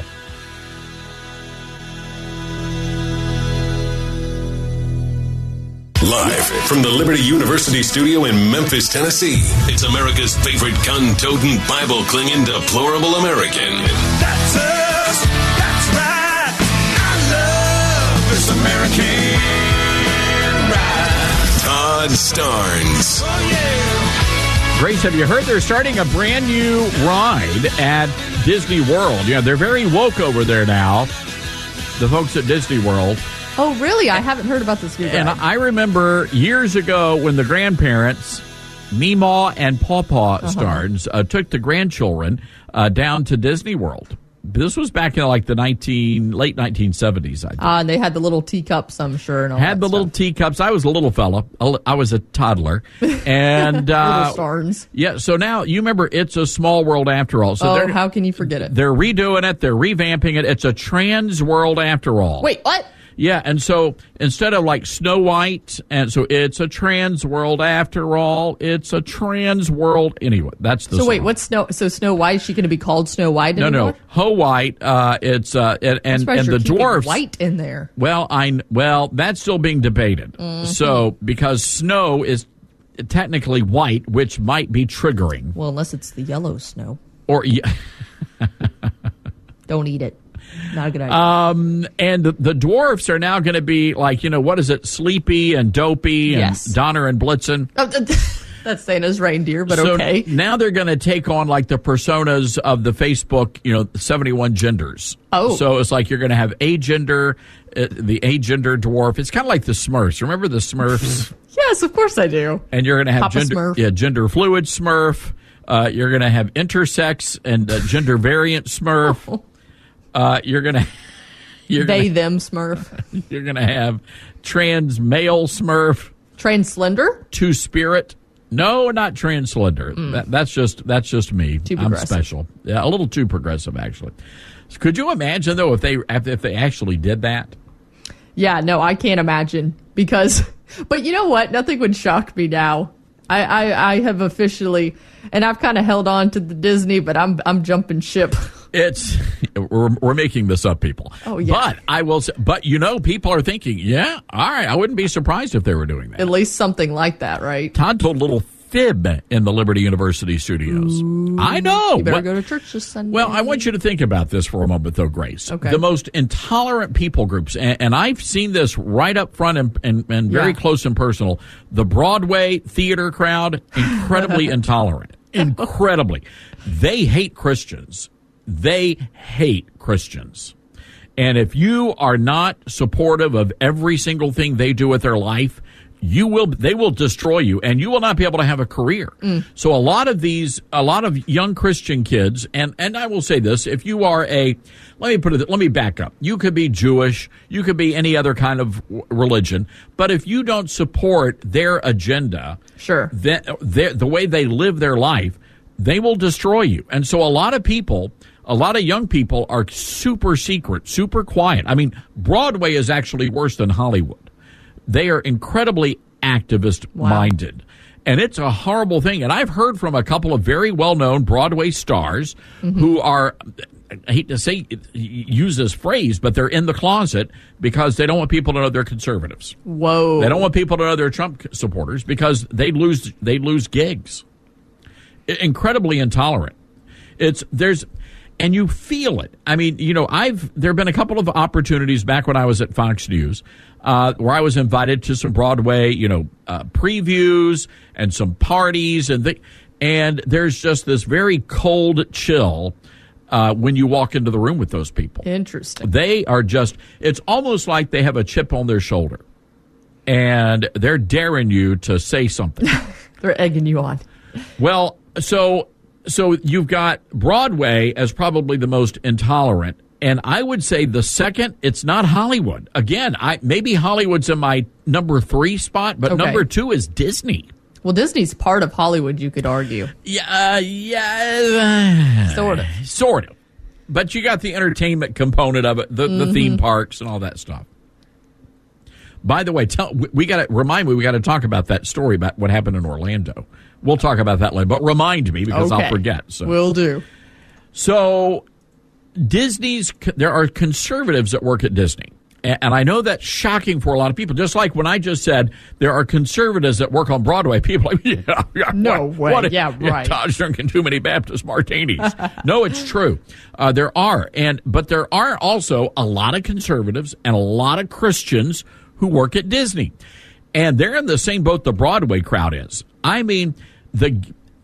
Live from the Liberty University studio in Memphis, Tennessee, it's America's favorite gun-toting, Bible-clinging, deplorable American.
That's us. That's right. I love this American ride.
Todd Starnes.
Oh, yeah.
Grace, have you heard they're starting a brand new ride at Disney World? Yeah, they're very woke over there now, the folks at Disney World.
Oh, really? I haven't heard about this new
And
ride.
I remember years ago when the grandparents, Meemaw and Pawpaw
Uh-huh.
Starnes, uh, took the grandchildren uh, down to Disney World. This was back in like the nineteen late nineteen seventies, I think.
Uh, and they had the little teacups, I'm sure. And all
Had
that
the little
stuff.
teacups. I was a little fella. A li- I was a toddler. And uh,
Little Starnes.
yeah, so now you remember It's a Small World After All. So
Oh,
they're,
how can you forget it?
they're redoing it. They're revamping it. It's a trans world after all.
Wait, what?
Yeah, and so instead of like Snow White, and so it's a trans world after all. It's a trans world anyway. That's the
So wait,
song.
what's Snow? So Snow White? Is she going to be called Snow White
No,
anymore?
no, Ho White. Uh, it's uh, and
I'm
and,
surprised
and
you're
the
keeping
dwarfs.
White in there.
Well, I well that's still being debated.
Mhm.
So because snow is technically white, which might be triggering,
Well, unless it's the yellow snow.
or yeah.
Don't eat it. Not a good idea.
Um, and the, the dwarfs are now going to be like, you know, what is it? Sleepy and Dopey and
Yes.
Donner and Blitzen.
Oh, that's Santa's reindeer, but
so
okay.
now they're going to take on like the personas of the Facebook, you know, seventy-one genders.
Oh.
So it's like you're going to have a gender, uh, the a gender dwarf. It's kind of like the Smurfs. Remember the Smurfs?
Yes, of course I do.
And you're going to have
Papa
gender,
Smurf.
yeah, gender fluid Smurf. Uh, you're going to have intersex and uh, gender variant Smurf. Uh, you're going to you're
They,
gonna,
them, Smurf.
you're going to have trans male Smurf,
Trans Slender?
two spirit. No, not trans slender. That, that's just that's just me.
Too
I'm
progressive.
special. Yeah, a little too progressive actually. So could you imagine though if they if they actually did that?
Yeah, no, I can't imagine. Because, but you know what? Nothing would shock me now. I, I, I have officially, and I've kind of held on to the Disney, but I'm I'm jumping ship.
It's we're, we're making this up, people.
Oh, yeah.
But I will say, but you know, people are thinking, yeah, all right. I wouldn't be surprised if they were doing that.
At least something like that, right?
Todd told a little fib in the Liberty University studios. I know.
You better
But-
go to church this Sunday.
Well, I want you to think about this for a moment, though, Grace.
Okay.
The most intolerant people groups, and, and I've seen this right up front and, and, and very
Yeah.
close and personal. The Broadway theater crowd, incredibly intolerant. Incredibly. They hate Christians. They hate Christians. And if you are not supportive of every single thing they do with their life, you will they will destroy you and you will not be able to have a career. So a lot of these a lot of young Christian kids, and and I will say this, if you are a let me put it let me back up. You could be Jewish, you could be any other kind of w- religion, but if you don't support their agenda,
sure.
then their- the way they live their life, they will destroy you. And so a lot of people A lot of young people are super secret, super quiet. I mean, Broadway is actually worse than Hollywood. They are incredibly activist-minded. And it's a horrible thing. And I've heard from a couple of very well-known Broadway stars
Mm-hmm.
who are, I hate to say, use this phrase, but they're in the closet because they don't want people to know they're conservatives.
Whoa.
They don't want people to know they're Trump supporters because they lose they lose gigs. I- Incredibly intolerant. It's there's and you feel it. I mean, you know, I've there have been a couple of opportunities back when I was at Fox News uh, where I was invited to some Broadway, you know, uh, previews and some parties, and the, and there's just this very cold chill uh, when you walk into the room with those people.
Interesting.
They are just, it's almost like they have a chip on their shoulder and they're daring you to say something.
They're egging you on.
Well, so so you've got Broadway as probably the most intolerant, and I would say the second, it's not Hollywood. Again, I maybe Hollywood's in my number three spot, but
Okay.
number two is Disney.
Well, Disney's part of Hollywood, you could argue.
Yeah, uh, yeah.
Sort of.
Sort of. But you got the entertainment component of it, the, mm-hmm. the theme parks and all that stuff. By the way, tell we got to remind me we got to talk about that story about what happened in Orlando. We'll talk about that later, but remind me because
okay.
I'll forget. So.
Will do.
So Disney's there are conservatives that work at Disney. And I know that's shocking for a lot of people. Just like when I just said there are conservatives that work on Broadway, people are like, yeah, yeah
no
what,
way,
what,
yeah,
yeah,
right.
Todd's drinking too many Baptist martinis. No, it's true. Uh, there are, and but there are also a lot of conservatives and a lot of Christians who work at Disney, and they're in the same boat the Broadway crowd is. I mean, the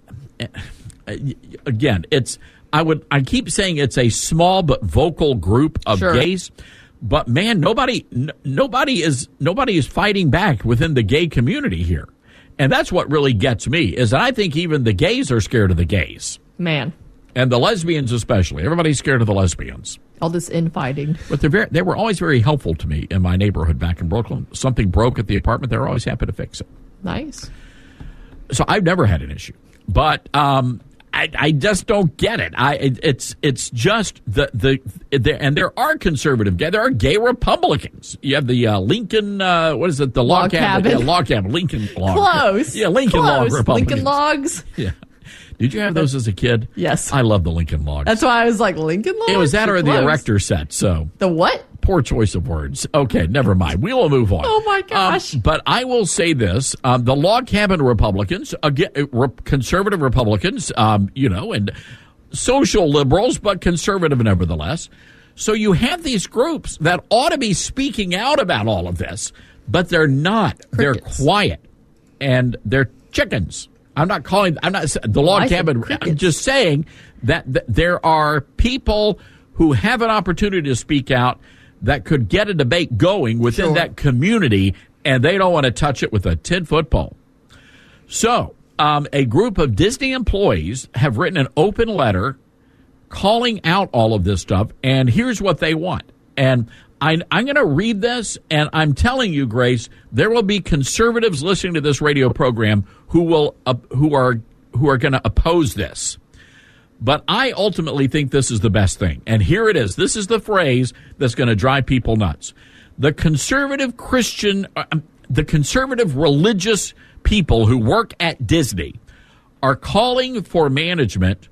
again, it's I would I keep saying it's a small but vocal group of
sure.
gays. But man, nobody, n- nobody is nobody is fighting back within the gay community here, and that's what really gets me. Is that I think even the gays are scared of the gays,
man,
and the lesbians especially. Everybody's scared of the lesbians.
All this infighting,
but they're very, they were always very helpful to me in my neighborhood back in Brooklyn. Something broke at the apartment, they were always happy to fix it.
Nice.
So I've never had an issue, but. Um, I, I just don't get it. I it, it's it's just the, the the and there are conservative gay. There are gay Republicans. You have the uh, Lincoln. Uh, what is it? The log,
log
cabin.
cabin.
Yeah, log cabin. Lincoln log.
Close.
Yeah, Lincoln
Close.
log Republicans.
Lincoln logs.
Yeah. Did you have those as a kid?
Yes.
I love the Lincoln logs.
That's why I was like Lincoln logs.
It was that or
Close.
the erector set. So
the what?
Poor choice of words. Okay, never mind. We will move on.
Oh, my gosh.
Um, but I will say this. Um, the log cabin Republicans, again, re- conservative Republicans, um, you know, and social liberals, but conservative nevertheless. So you have these groups that ought to be speaking out about all of this, but they're not.
Crickets.
They're quiet. And they're chickens. I'm not calling, I'm not, the log
I said
cabin,
crickets.
I'm just saying that, that there are people who have an opportunity to speak out that could get a debate going within
Sure.
that community, and they don't want to touch it with a ten-foot pole. So, um, a group of Disney employees have written an open letter calling out all of this stuff, and here's what they want. And I, I'm going to read this, and I'm telling you, Grace, there will be conservatives listening to this radio program who will uh, who are who are going to oppose this. But I ultimately think this is the best thing. And here it is. This is the phrase that's going to drive people nuts. The conservative Christian, uh, the conservative religious people who work at Disney are calling for management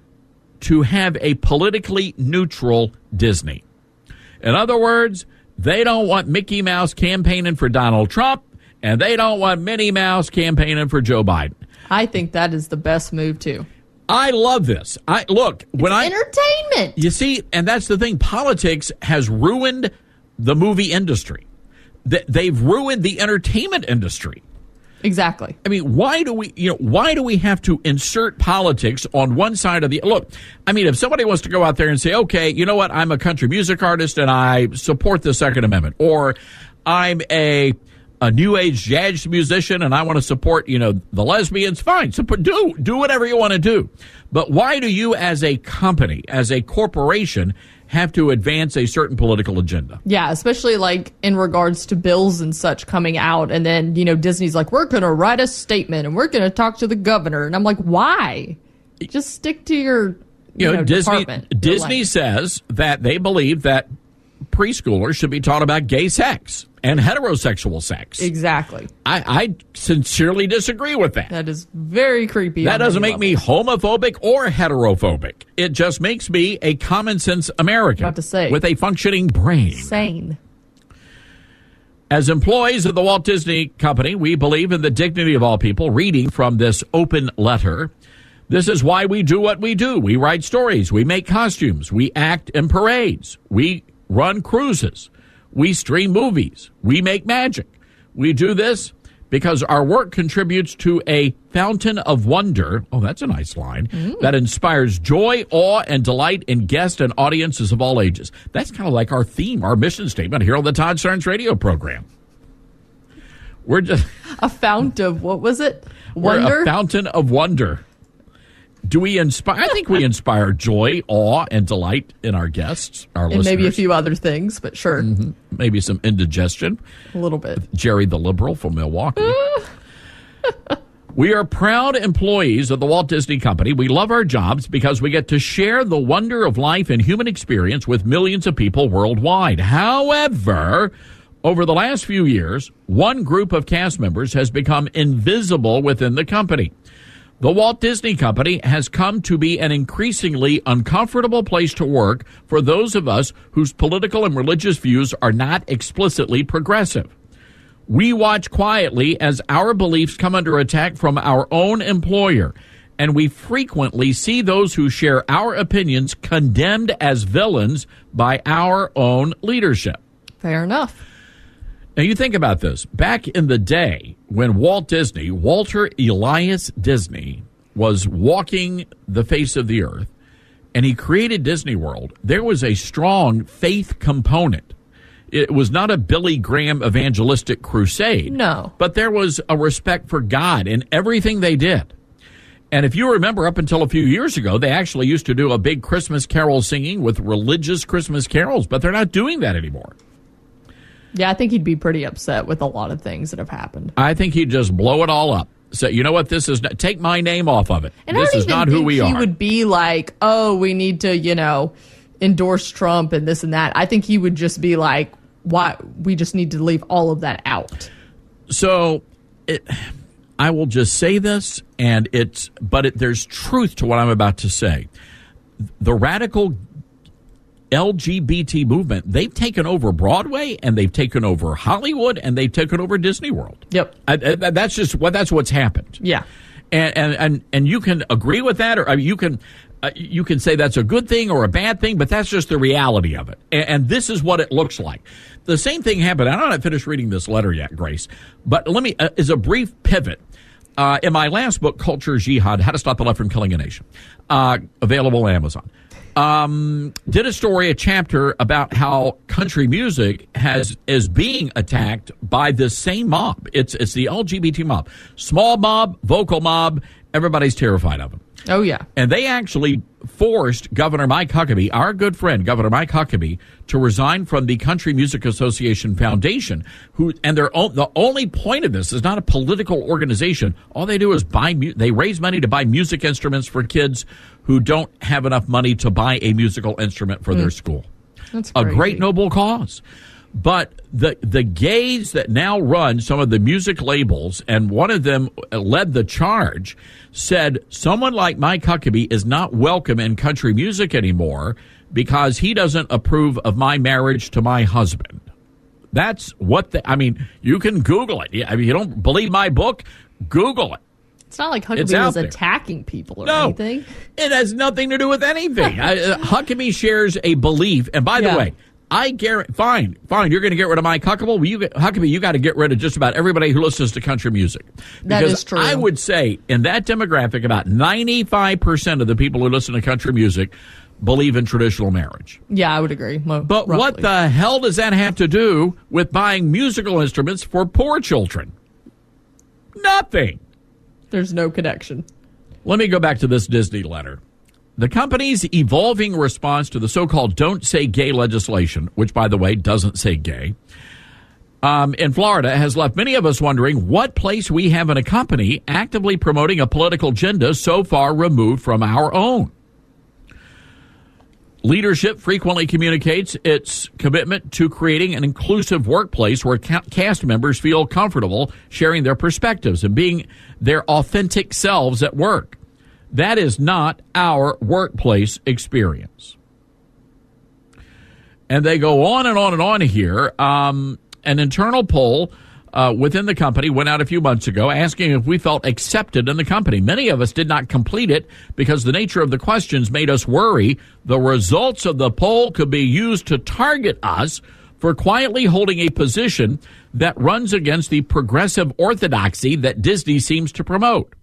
to have a politically neutral Disney. In other words, they don't want Mickey Mouse campaigning for Donald Trump, and they don't want Minnie Mouse campaigning for Joe Biden.
I think that is the best move, too.
I love this. I look when
it's
I
entertainment.
You see, and that's the thing. Politics has ruined the movie industry. They've ruined the entertainment industry.
Exactly.
I mean, why do we, you know, why do we have to insert politics on one side of the look? I mean, if somebody wants to go out there and say, okay, you know what, I'm a country music artist and I support the Second Amendment, or I'm a a new age jazz musician and I want to support, you know, the lesbians, fine. Support, do do whatever you want to do. But why do you, as a company, as a corporation, have to advance a certain political agenda?
Yeah, especially like in regards to bills and such coming out. And then, you know, Disney's like, we're going to write a statement and we're going to talk to the governor. And I'm like, why? Just stick to your, you,
you know,
know
Disney,
department.
Disney says that they believe that preschoolers should be taught about gay sex and heterosexual sex.
Exactly.
I, I sincerely disagree with that.
That is very creepy.
That doesn't make me homophobic or heterophobic. It just makes me a common sense American
About to say.
with a functioning brain.
Sane.
As employees of the Walt Disney Company, we believe in the dignity of all people. Reading from this open letter, this is why we do what we do. We write stories. We make costumes. We act in parades. We run cruises. We stream movies. We make magic. We do this because our work contributes to a fountain of wonder. Oh, that's a nice line. Mm. That inspires joy, awe, and delight in guests and audiences of all ages. That's kind of like our theme, our mission statement here on the Todd Starnes radio program. We're just
a fountain of, what was it? Wonder?
We're a fountain of wonder. Do we inspire? I think we inspire joy, awe, and delight in our guests, our
and
listeners.
Maybe a few other things, but sure.
Mm-hmm. Maybe some indigestion.
A little bit.
Jerry the Liberal from Milwaukee. We are proud employees of the Walt Disney Company. We love our jobs because we get to share the wonder of life and human experience with millions of people worldwide. However, over the last few years, one group of cast members has become invisible within the company. The Walt Disney Company has come to be an increasingly uncomfortable place to work for those of us whose political and religious views are not explicitly progressive. We watch quietly as our beliefs come under attack from our own employer, and we frequently see those who share our opinions condemned as villains by our own leadership.
Fair enough.
Now, you think about this. Back in the day when Walt Disney, Walter Elias Disney, was walking the face of the earth, and he created Disney World, there was a strong faith component. It was not a Billy Graham evangelistic crusade.
No.
But there was a respect for God in everything they did. And if you remember, up until a few years ago, they actually used to do a big Christmas carol singing with religious Christmas carols, but they're not doing that anymore.
Yeah, I think he'd be pretty upset with a lot of things that have happened.
I think he'd just blow it all up. So, you know what? This is not, take my name off of it.
And
this
I don't
is
even
not
think
who we
he
are.
would be like, oh, we need to, you know, endorse Trump and this and that. I think he would just be like, why we just need to leave all of that out.
So it, I will just say this, and it's but it, there's truth to what I'm about to say. The radical L G B T movement, they've taken over Broadway, and they've taken over Hollywood, and they've taken over Disney World.
Yep,
I, I, that's just what that's what's happened.
Yeah,
and and and, and you can agree with that, or I mean, you can. Uh, you can say that's a good thing or a bad thing, but that's just the reality of it. And, and this is what it looks like. The same thing happened. I don't have finished reading this letter yet, Grace, but let me, uh, as a brief pivot, uh, in my last book, Culture Jihad, How to Stop the Left from Killing a Nation, uh, available on Amazon, um, did a story, a chapter about how country music has is being attacked by this same mob. It's, it's the L G B T mob. Small mob, vocal mob, everybody's terrified of them.
Oh, yeah.
And they actually forced Governor Mike Huckabee, our good friend, Governor Mike Huckabee, to resign from the Country Music Association Foundation. Who and their own, the only point of this is not a political organization. All they do is buy. They raise money to buy music instruments for kids who don't have enough money to buy a musical instrument for mm. their school.
That's
a
crazy.
Great noble cause. But the the gays that now run some of the music labels, and one of them led the charge, said someone like Mike Huckabee is not welcome in country music anymore because he doesn't approve of my marriage to my husband. That's what the, I mean, you can Google it. I mean, you don't believe my book? Google it.
It's not like
It's
Huckabee
out
was
there.
attacking people or
No.
anything.
It has nothing to do with anything. uh, Huckabee shares a belief, and by
Yeah.
the way, I guarantee, fine, fine, you're going to get rid of Mike Huckabee. Well, you get, Huckabee, you got to get rid of just about everybody who listens to country music.
That
Because
is true.
I would say in that demographic, about ninety-five percent of the people who listen to country music believe in traditional marriage.
Yeah, I would agree. Mo-
But
roughly.
what the hell does that have to do with buying musical instruments for poor children? Nothing.
There's no connection.
Let me go back to this Disney letter. The company's evolving response to the so-called Don't Say Gay legislation, which, by the way, doesn't say gay, um, in Florida has left many of us wondering what place we have in a company actively promoting a political agenda so far removed from our own. Leadership frequently communicates its commitment to creating an inclusive workplace where ca- cast members feel comfortable sharing their perspectives and being their authentic selves at work. That is not our workplace experience. And they go on and on and on here. Um, an internal poll uh, within the company went out a few months ago asking if we felt accepted in the company. Many of us did not complete it because the nature of the questions made us worry the results of the poll could be used to target us for quietly holding a position that runs against the progressive orthodoxy that Disney seems to promote.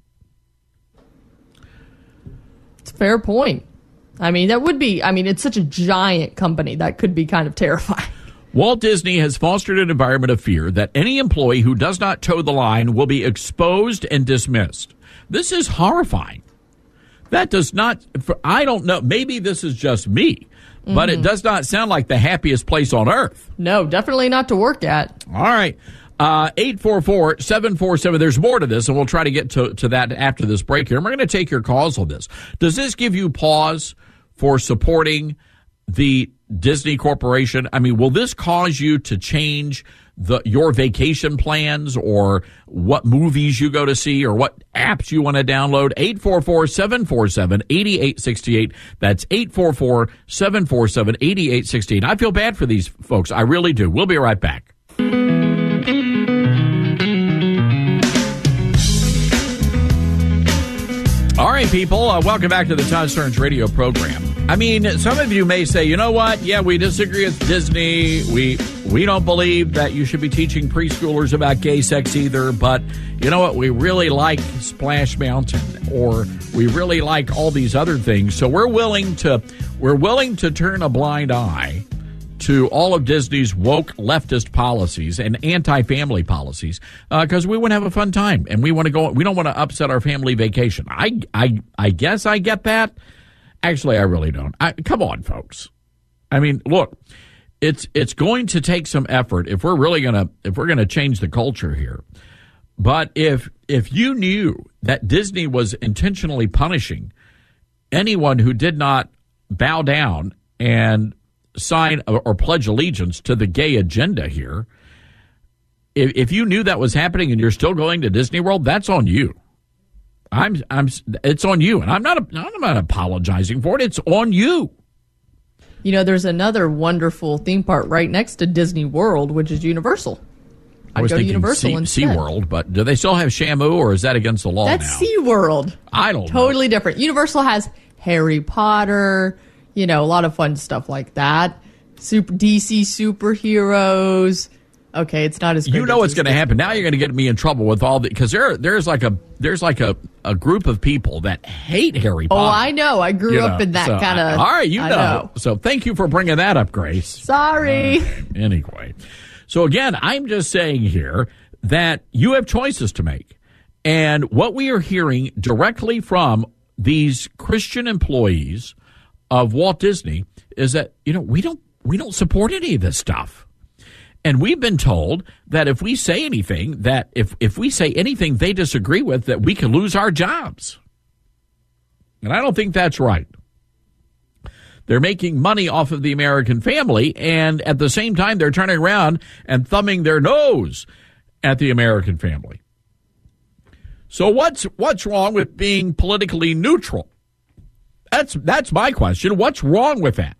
It's a fair point. I mean, that would be, I mean, it's such a giant company that could be kind of terrifying.
Walt Disney has fostered an environment of fear that any employee who does not toe the line will be exposed and dismissed. This is horrifying. That does not, for, I don't know, maybe this is just me, mm-hmm. but it does not sound like the happiest place on earth.
No, definitely not to work at.
All right. Uh, eight four four, seven four seven. There's more to this, and we'll try to get to, to that after this break here. And we're going to take your calls on this. Does this give you pause for supporting the Disney Corporation? I mean, will this cause you to change the your vacation plans or what movies you go to see or what apps you want to download? eight four four, seven four seven, eight eight six eight. That's eight four four, seven four seven, eight eight six eight. I feel bad for these folks. I really do. We'll be right back. All right, people, uh, welcome back to the Todd Starnes radio program. I mean, some of you may say, you know what? Yeah, we disagree with Disney. We we don't believe that you should be teaching preschoolers about gay sex either. But you know what? We really like Splash Mountain, or we really like all these other things. So we're willing to we're willing to turn a blind eye to all of Disney's woke leftist policies and anti-family policies because uh, we want to have a fun time and we want to go. We don't want to upset our family vacation. I, I, I guess I get that. Actually, I really don't. I, come on, folks. I mean, look, it's it's going to take some effort if we're really gonna if we're gonna change the culture here. But if if you knew that Disney was intentionally punishing anyone who did not bow down and sign or, or pledge allegiance to the gay agenda here, if, if you knew that was happening and you're still going to Disney World, that's on you. I'm, I'm, it's on you, and I'm not, I'm not apologizing for it. It's on you.
You know, there's another wonderful theme park right next to Disney World, which is Universal.
I
I'd
was
go to
thinking
Universal
sea,
instead.
SeaWorld, but do they still have Shamu, or is that against the law
That's
now?
SeaWorld.
I don't know.
Totally different. Universal has Harry Potter, you know, a lot of fun stuff like that. Super D C superheroes. Okay, it's not as great.
You know what's going to happen. Now you're going to get me in trouble with all the, because there there's like a there's like a, a group of people that hate Harry Potter.
Oh, I know. I grew
You
up
know,
in that
so,
kind of.
All right, you know.
know.
So thank you for bringing that up, Grace.
Sorry.
Uh, anyway, so again, I'm just saying here that you have choices to make, and what we are hearing directly from these Christian employees of Walt Disney is that, you know, we don't we don't support any of this stuff. And we've been told that if we say anything, that if, if we say anything they disagree with, that we can lose our jobs. And I don't think that's right. They're making money off of the American family, and at the same time, they're turning around and thumbing their nose at the American family. So what's what's wrong with being politically neutral? That's that's my question. What's wrong with that?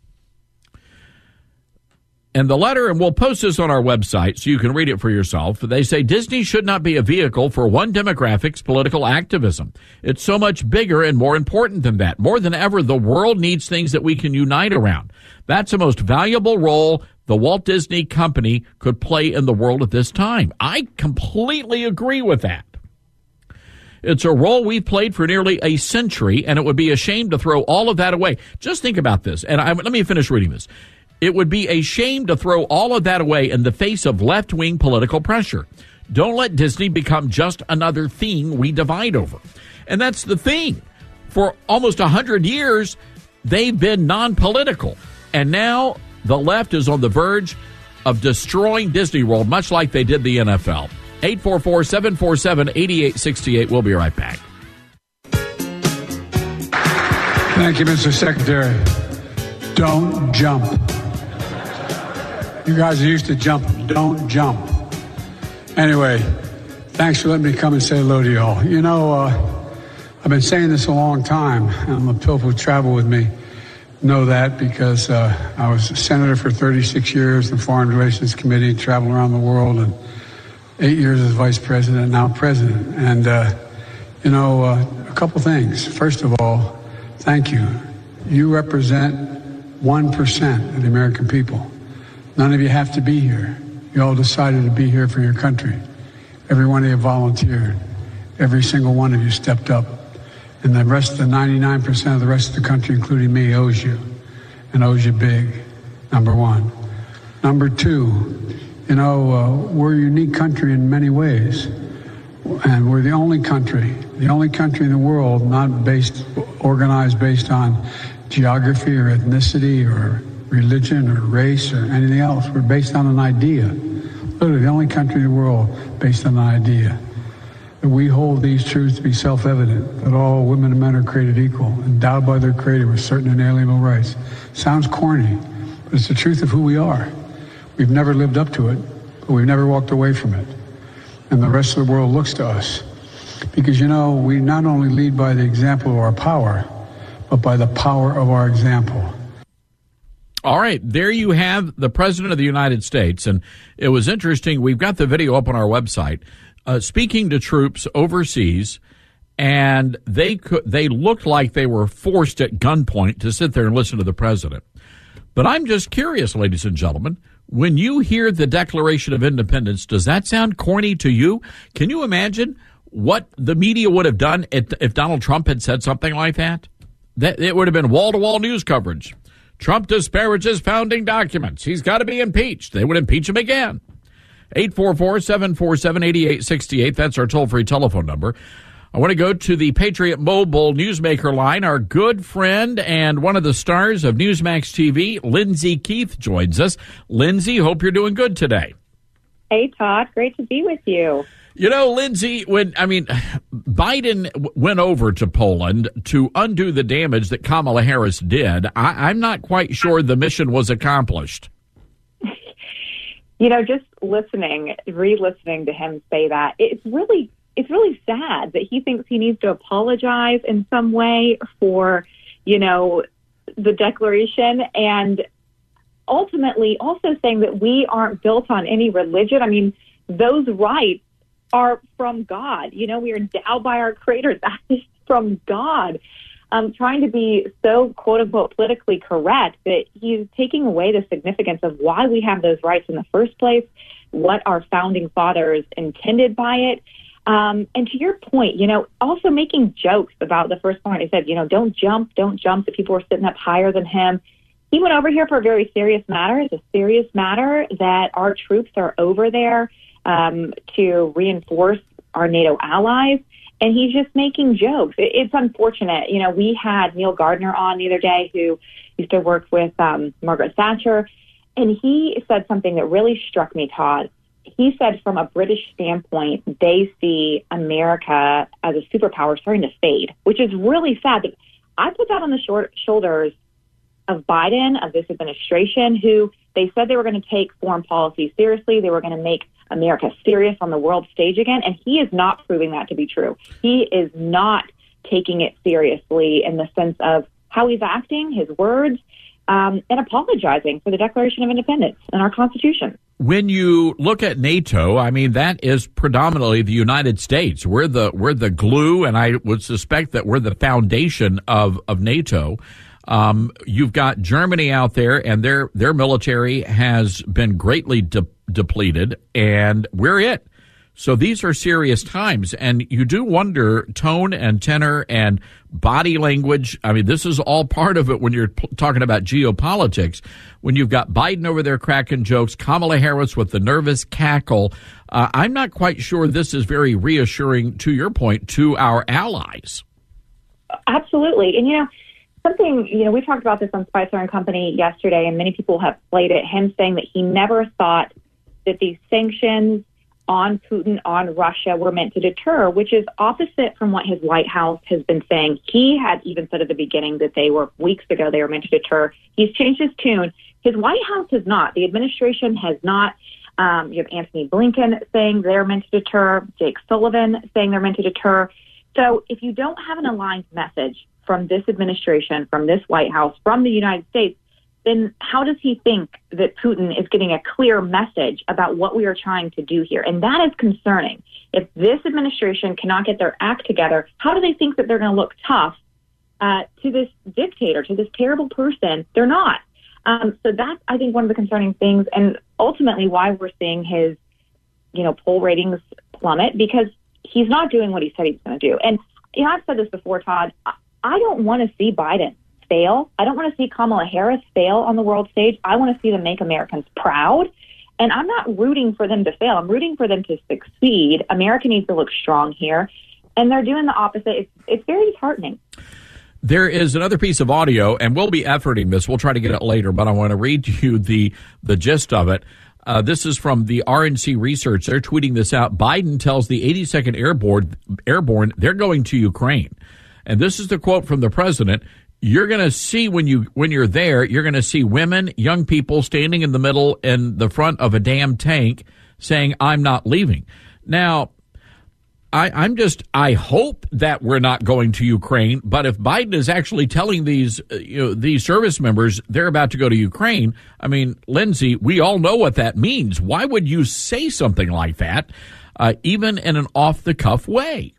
And the letter, and we'll post this on our website so you can read it for yourself. They say Disney should not be a vehicle for one demographic's political activism. It's so much bigger and more important than that. More than ever, the world needs things that we can unite around. That's the most valuable role the Walt Disney Company could play in the world at this time. I completely agree with that. It's a role we've played for nearly a century, and it would be a shame to throw all of that away. Just think about this, and I, let me finish reading this. It would be a shame to throw all of that away in the face of left-wing political pressure. Don't let Disney become just another thing we divide over. And that's the thing. For almost one hundred years, they've been non-political. And now the left is on the verge of destroying Disney World, much like they did the N F L. eight four four, seven four seven, eight eight six eight. We'll be right back.
Thank you, Mister Secretary. Don't jump. You guys are used to jumping. Don't jump. Anyway, thanks for letting me come and say hello to y'all. You know, uh, I've been saying this a long time, and the people who travel with me know that because uh, I was a senator for thirty-six years in the Foreign Relations Committee, traveled around the world, and eight years as vice president, now president. And, uh, you know, uh, a couple things. First of all, thank you. You represent one percent of the American people. None of you have to be here. You all decided to be here for your country. Every one of you volunteered. Every single one of you stepped up. And the rest of the ninety-nine percent of the rest of the country, including me, owes you. And owes you big, number one. Number two, you know, uh, we're a unique country in many ways. And we're the only country, the only country in the world not based, organized based on geography or ethnicity or religion or race or anything else. We're based on an idea, literally the only country in the world based on the idea that we hold these truths to be self-evident, that all women and men are created equal, endowed by their Creator with certain inalienable rights. Sounds corny, but it's the truth of who we are. We've never lived up to it, but we've never walked away from it. And the rest of the world looks to us. Because, you know, we not only lead by the example of our power, but by the power of our example.
All right, there you have the President of the United States. And it was interesting. We've got the video up on our website. Uh, speaking to troops overseas, and they could, they looked like they were forced at gunpoint to sit there and listen to the president. But I'm just curious, ladies and gentlemen, when you hear the Declaration of Independence, does that sound corny to you? Can you imagine what the media would have done if, if Donald Trump had said something like that? That it would have been wall-to-wall news coverage. Trump disparages founding documents. He's got to be impeached. They would impeach him again. eight four four, seven four seven, eight eight six eight. That's our toll-free telephone number. I want to go to the Patriot Mobile Newsmaker line. Our good friend and one of the stars of Newsmax T V, Lindsay Keith, joins us. Lindsay, hope you're doing good today.
Hey, Todd. Great to be with you.
You know, Lindsay, when, I mean, Biden went over to Poland to undo the damage that Kamala Harris did. I, I'm not quite sure the mission was accomplished.
You know, just listening, re-listening to him say that, it's really, it's really sad that he thinks he needs to apologize in some way for, you know, the Declaration, and ultimately also saying that we aren't built on any religion. I mean, those rights are from God. You know, we are endowed by our Creator. That is from God. Um, trying to be so, quote unquote, politically correct that he's taking away the significance of why we have those rights in the first place, what our founding fathers intended by it. Um, and to your point, you know, also making jokes about the first point. He said, you know, don't jump, don't jump. The people are sitting up higher than him. He went over here for a very serious matter. It's a serious matter that our troops are over there um, to reinforce our NATO allies. And he's just making jokes. It, it's unfortunate. You know, we had Neil Gardner on the other day, who used to work with um, Margaret Thatcher. And he said something that really struck me, Todd. He said from a British standpoint, they see America as a superpower starting to fade, which is really sad. I put that on the short shoulders of Biden, of this administration, who they said they were going to take foreign policy seriously. They were going to make America serious on the world stage again. And he is not proving that to be true. He is not taking it seriously in the sense of how he's acting, his words, um, and apologizing for the Declaration of Independence and our Constitution.
When you look at NATO, I mean, that is predominantly the United States. We're the we're the glue, and I would suspect that we're the foundation of, of NATO. Um, you've got Germany out there, and their their military has been greatly de- depleted, and we're it. So these are serious times, and you do wonder tone and tenor and body language. I mean, this is all part of it when you're p- talking about geopolitics. When you've got Biden over there cracking jokes, Kamala Harris with the nervous cackle, uh, I'm not quite sure this is very reassuring, to your point, to our allies.
Absolutely. And, you know, something, you know, we talked about this on Spicer and Company yesterday, and many people have played it, him saying that he never thought that these sanctions on Putin, on Russia, were meant to deter, which is opposite from what his White House has been saying. He had even said at the beginning that they were, weeks ago, they were meant to deter. He's changed his tune. His White House has not. The administration has not. Um, you have Anthony Blinken saying they're meant to deter, Jake Sullivan saying they're meant to deter. So if you don't have an aligned message from this administration, from this White House, from the United States, then how does he think that Putin is getting a clear message about what we are trying to do here? And that is concerning. If this administration cannot get their act together, how do they think that they're going to look tough uh, to this dictator, to this terrible person? They're not. Um, so that's, I think, one of the concerning things, and ultimately why we're seeing his, you know, poll ratings plummet, because he's not doing what he said he was going to do. And, you know, I've said this before, Todd. I don't want to see Biden fail. I don't want to see Kamala Harris fail on the world stage. I want to see them make Americans proud. And I'm not rooting for them to fail. I'm rooting for them to succeed. America needs to look strong here. And they're doing the opposite. It's, it's very disheartening.
There is another piece of audio, and we'll be efforting this. We'll try to get it later, but I want to read to you the, the gist of it. Uh, this is from the R N C Research. They're tweeting this out. Biden tells the eighty-second Airborne, Airborne they're going to Ukraine. And this is the quote from the president. You're going to see when you when you're there, you're going to see women, young people standing in the middle in the front of a damn tank saying, I'm not leaving. Now, I, I'm just, I hope that we're not going to Ukraine, but if Biden is actually telling these, uh, you know, these service members they're about to go to Ukraine, I mean, Lindsay, we all know what that means. Why would you say something like that, uh, even in an off-the-cuff way?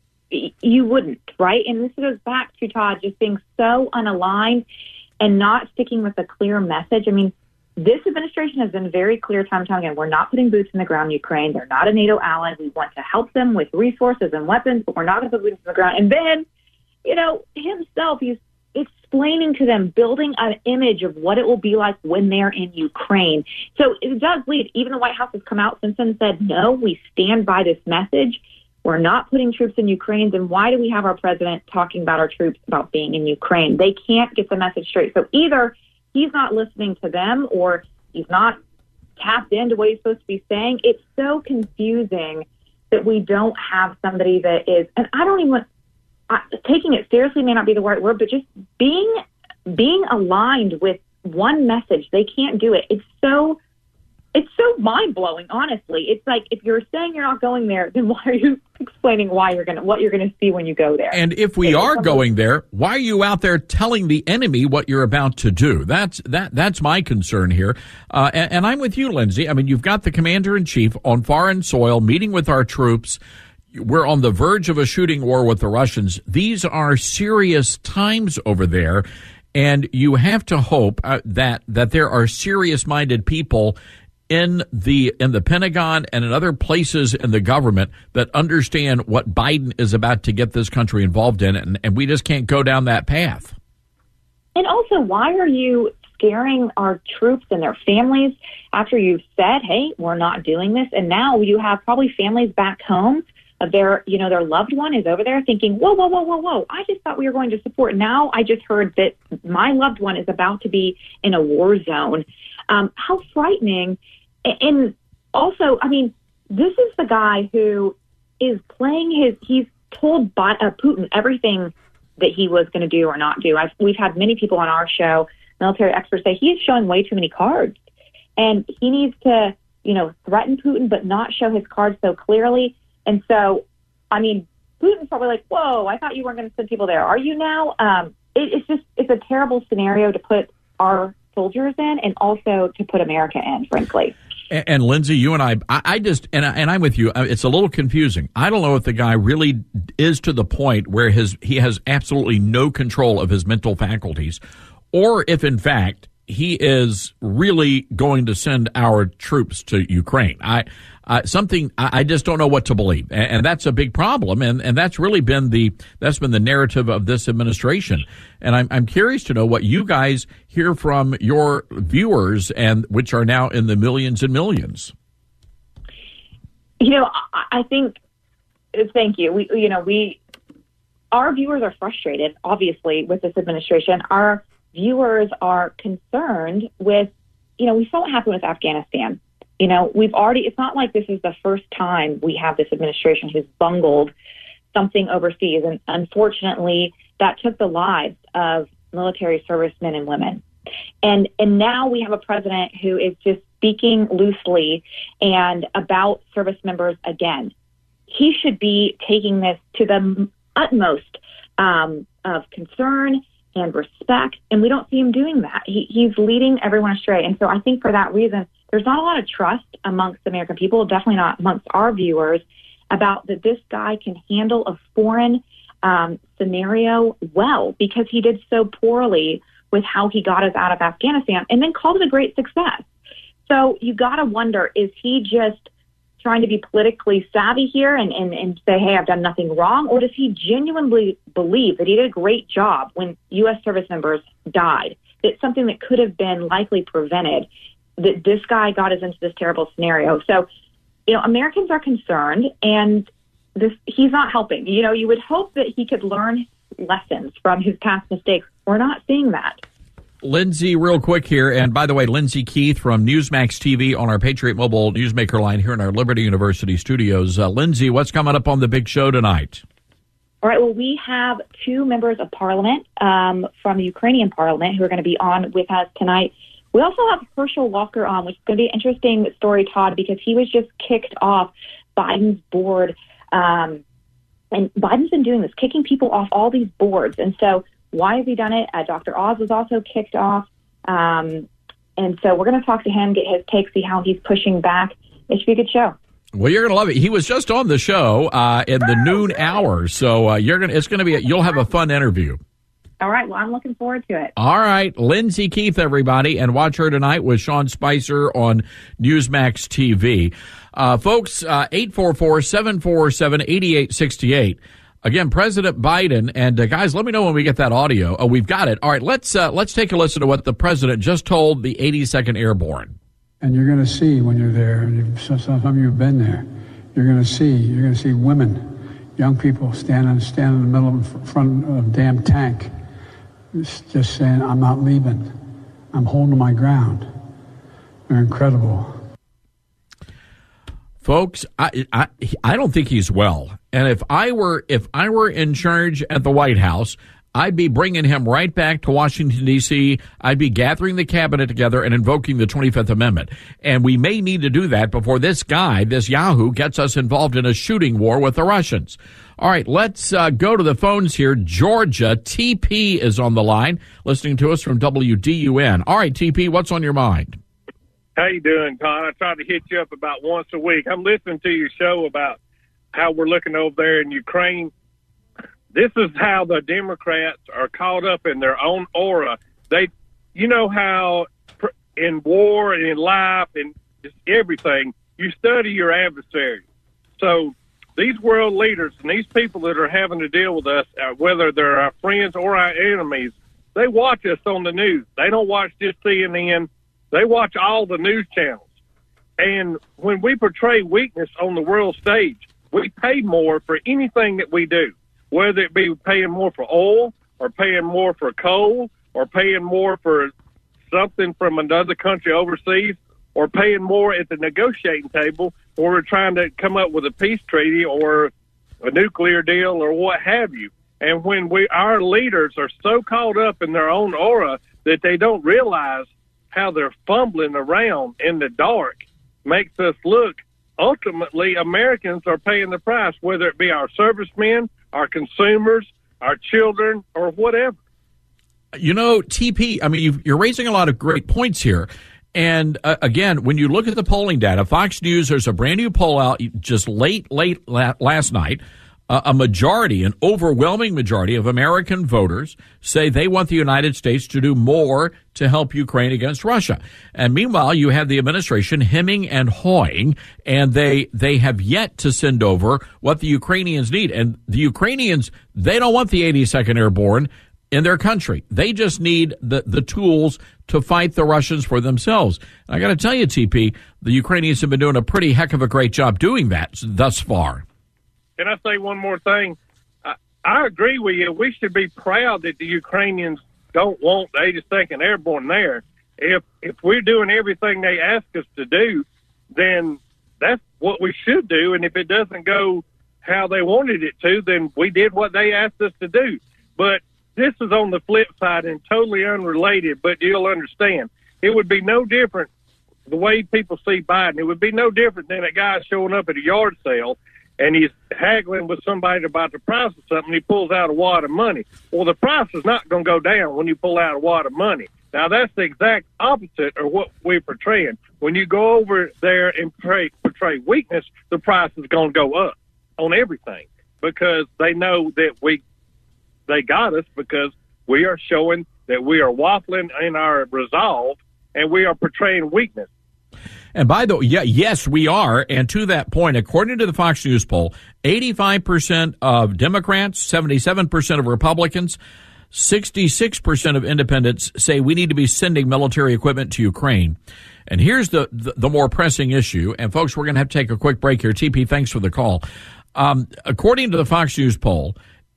You wouldn't, right? And this goes back to, Todd, just being so unaligned and not sticking with a clear message. I mean, this administration has been very clear time and time again. We're not putting boots in the ground in Ukraine. They're not a NATO ally. We want to help them with resources and weapons, but we're not going to put boots in the ground. And then, you know, himself, he's explaining to them, building an image of what it will be like when they're in Ukraine. So it does lead. Even the White House has come out since then and said, no, we stand by this message. We're not putting troops in Ukraine. Then why do we have our president talking about our troops about being in Ukraine? They can't get the message straight. So either he's not listening to them or he's not tapped into what he's supposed to be saying. It's so confusing that we don't have somebody that is, and I don't even, uh, taking it seriously may not be the right word, but just being, being aligned with one message. They can't do it. It's so, it's so mind-blowing, honestly. It's like, if you're saying you're not going there, then why are you explaining why you're going to, what you're going to see when you go there?
And if we are going there, why are you out there telling the enemy what you're about to do? That's that. That's my concern here. Uh, and, and I'm with you, Lindsay. I mean, you've got the commander-in-chief on foreign soil meeting with our troops. We're on the verge of a shooting war with the Russians. These are serious times over there. And you have to hope uh, that that there are serious-minded people in the in the Pentagon and in other places in the government that understand what Biden is about to get this country involved in, and, and we just can't go down that path.
And also, why are you scaring our troops and their families after you've said, hey, we're not doing this? And now you have probably families back home of their, you know, their loved one is over there thinking, whoa, whoa, whoa, whoa, whoa, I just thought we were going to support. Now I just heard that my loved one is about to be in a war zone. Um, how frightening. And also, I mean, this is the guy who is playing his, he's told by, uh, Putin everything that he was going to do or not do. I've, we've had many people on our show, military experts, say he is showing way too many cards. And he needs to, you know, threaten Putin, but not show his cards so clearly. And so, I mean, Putin's probably like, whoa, I thought you weren't going to send people there. Are you now? Um, it, it's just, it's a terrible scenario to put our soldiers in and also to put America in, frankly.
And, and Lindsay, you and I, I, I just, and, I, and I'm with you, it's a little confusing. I don't know if the guy really is to the point where his he has absolutely no control of his mental faculties, or if, in fact, he is really going to send our troops to Ukraine. I uh, something I, I just don't know what to believe, and, and that's a big problem. And, and that's really been the that's been the narrative of this administration. And I'm I'm curious to know what you guys hear from your viewers, and which are now in the millions and millions.
You know, I, I think. Thank you. We you know we our viewers are frustrated, obviously, with this administration. Our viewers are concerned with, you know, we saw what happened with Afghanistan. You know, we've already, it's not like this is the first time we have this administration who's bungled something overseas. And unfortunately, that took the lives of military servicemen and women. And, and now we have a president who is just speaking loosely and about service members again. He should be taking this to the utmost um, of concern and respect, and we don't see him doing that. He, he's leading everyone astray. And so I think for that reason, there's not a lot of trust amongst the American people, definitely not amongst our viewers, about that this guy can handle a foreign um, scenario well, because he did so poorly with how he got us out of Afghanistan and then called it a great success. So you got to wonder, is he just trying to be politically savvy here and, and, and say, hey, I've done nothing wrong? Or does he genuinely believe that he did a great job when U S service members died, that something that could have been likely prevented, that this guy got us into this terrible scenario? So, you know, Americans are concerned, and this he's not helping. You know, you would hope that he could learn lessons from his past mistakes. We're not seeing that.
Lindsay, real quick here, and by the way, Lindsay Keith from Newsmax T V on our Patriot Mobile Newsmaker line here in our Liberty University studios. Uh, Lindsay, what's coming up on the big show tonight?
All right, well, we have two members of parliament um, from the Ukrainian parliament who are going to be on with us tonight. We also have Herschel Walker on, which is going to be an interesting story, Todd, because he was just kicked off Biden's board. Um, and Biden's been doing this, kicking people off all these boards. And so why has he done it? Uh, Doctor Oz was also kicked off. Um, and so we're going to talk to him, get his take, see how he's pushing back. It should be a good show.
Well, you're going to love it. He was just on the show uh, in the noon hour. So uh, you're going to, it's going to be, a, you'll have a fun interview.
All right. Well, I'm looking forward to it.
All right. Lindsay Keith, everybody. And watch her tonight with Sean Spicer on Newsmax T V. Uh, folks, uh, eight four four, seven four seven, eight eight six eight. Again, President Biden. And uh, guys, let me know when we get that audio. Oh, we've got it. All right. Let's, uh, let's take a listen to what the president just told the eighty-second Airborne.
And you're going to see when you're there, and you've, some of you have been there, you're going to see, you're going to see women, young people standing, standing in the middle of front of a damn tank, just saying, I'm not leaving. I'm holding my ground. They're incredible.
Folks, I, I I don't think he's well. And if I were if I were in charge at the White House, I'd be bringing him right back to Washington, D C I'd be gathering the cabinet together and invoking the twenty-fifth Amendment. And we may need to do that before this guy, this Yahoo, gets us involved in a shooting war with the Russians. All right, let's uh, go to the phones here. Georgia, T P is on the line, listening to us from W D U N. All right, T P, what's on your mind?
How you doing, Con? I try to hit you up about once a week. I'm listening to your show about how we're looking over there in Ukraine. This is how the Democrats are caught up in their own aura. They, you know how in war and in life and just everything, you study your adversary. So these world leaders and these people that are having to deal with us, uh, whether they're our friends or our enemies, they watch us on the news. They don't watch just C N N. They watch all the news channels. And when we portray weakness on the world stage, we pay more for anything that we do, whether it be paying more for oil or paying more for coal or paying more for something from another country overseas or paying more at the negotiating table or we're trying to come up with a peace treaty or a nuclear deal or what have you. And when we our leaders are so caught up in their own aura that they don't realize how they're fumbling around in the dark makes us look, ultimately, Americans are paying the price, whether it be our servicemen, our consumers, our children, or whatever.
You know, T P, I mean, you've, you're raising a lot of great points here. And uh, again, when you look at the polling data, Fox News, there's a brand new poll out just late, late la- last night. Uh, a majority, an overwhelming majority of American voters say they want the United States to do more to help Ukraine against Russia. And meanwhile, you have the administration hemming and hawing, and they they have yet to send over what the Ukrainians need. And the Ukrainians, they don't want the eighty-second Airborne in their country. They just need the, the tools to fight the Russians for themselves. And I got to tell you, T P, the Ukrainians have been doing a pretty heck of a great job doing that thus far.
Can I say one more thing? I, I agree with you. We should be proud that the Ukrainians don't want the eighty-second Airborne there. If if we're doing everything they ask us to do, then that's what we should do. And if it doesn't go how they wanted it to, then we did what they asked us to do. But this is on the flip side and totally unrelated, but you'll understand. It would be no different the way people see Biden. It would be no different than a guy showing up at a yard sale and he's haggling with somebody about the price of something, he pulls out a wad of money. Well, the price is not going to go down when you pull out a wad of money. Now, that's the exact opposite of what we're portraying. When you go over there and portray, portray weakness, the price is going to go up on everything because they know that we they got us because we are showing that we are waffling in our resolve and we are portraying weakness.
And by the way, yeah, yes, we are. And to that point, according to the Fox News poll, eighty-five percent of Democrats, seventy-seven percent of Republicans, sixty-six percent of independents say we need to be sending military equipment to Ukraine. And here's the, the, the more pressing issue. And folks, we're going to have to take a quick break here. T P, thanks for the call. Um, according to the Fox News poll,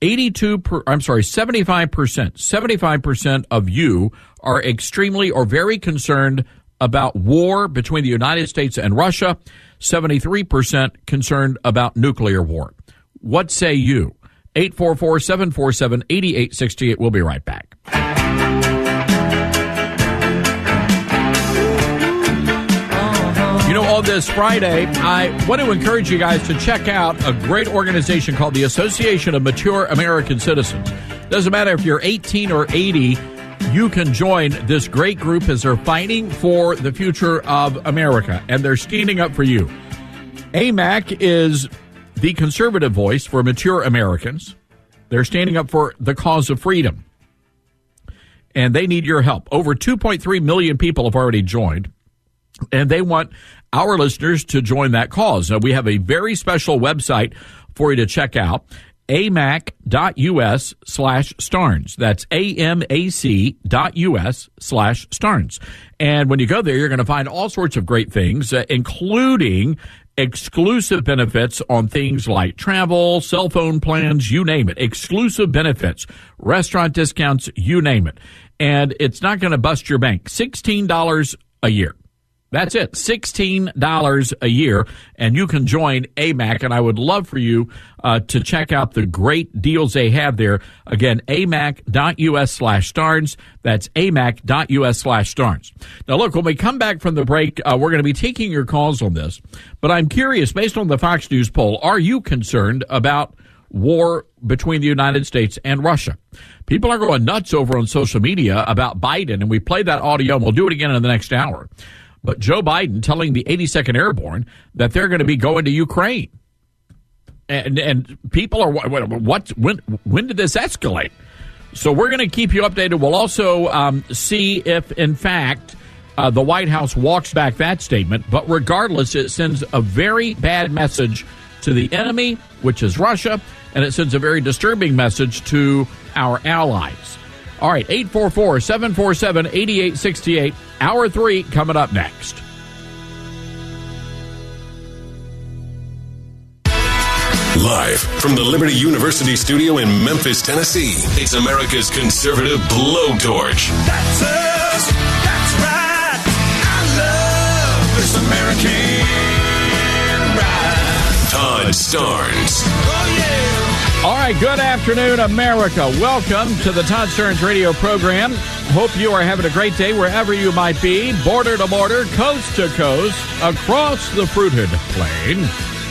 eighty-two per, I'm sorry, seventy-five percent, seventy-five percent of you are extremely or very concerned about war between the United States and Russia, seventy-three percent concerned about nuclear war. What say you? eight four four, seven four seven, eight eight six eight. We'll be right back. You know, on this Friday, I want to encourage you guys to check out a great organization called the Association of Mature American Citizens. Doesn't matter if you're eighteen or eighty, you can join this great group as they're fighting for the future of America, and they're standing up for you. A M A C is the conservative voice for mature Americans. They're standing up for the cause of freedom, and they need your help. Over two point three million people have already joined, and they want our listeners to join that cause. Now, we have a very special website for you to check out, amac.us slash Starnes. That's A-M-A-C dot U-S slash Starnes. And when you go there, you're going to find all sorts of great things, uh, including exclusive benefits on things like travel, cell phone plans, you name it. Exclusive benefits, restaurant discounts, you name it. And it's not going to bust your bank. sixteen dollars a year. That's it, sixteen dollars a year, and you can join A M A C, and I would love for you uh, to check out the great deals they have there. Again, amac.us slash Starnes. That's amac.us slash Starnes. Now, look, when we come back from the break, uh, we're going to be taking your calls on this, but I'm curious, based on the Fox News poll, are you concerned about war between the United States and Russia? People are going nuts over on social media about Biden, and we played that audio, and we'll do it again in the next hour. But Joe Biden telling the eighty-second Airborne that they're going to be going to Ukraine. And and people are, what, when, when did this escalate? So we're going to keep you updated. We'll also um, see if, in fact, uh, the White House walks back that statement. But regardless, it sends a very bad message to the enemy, which is Russia, and it sends a very disturbing message to our allies. All right, eight four four, seven four seven, eight eight six eight. Hour three coming up next.
Live from the Liberty University studio in Memphis, Tennessee, it's America's conservative blowtorch.
That's us. That's right. I love this American ride.
Todd Starnes.
Oh, yeah.
All right, good afternoon, America. Welcome to the Todd Starnes radio program. Hope you are having a great day wherever you might be, border to border, coast to coast, across the fruited plain.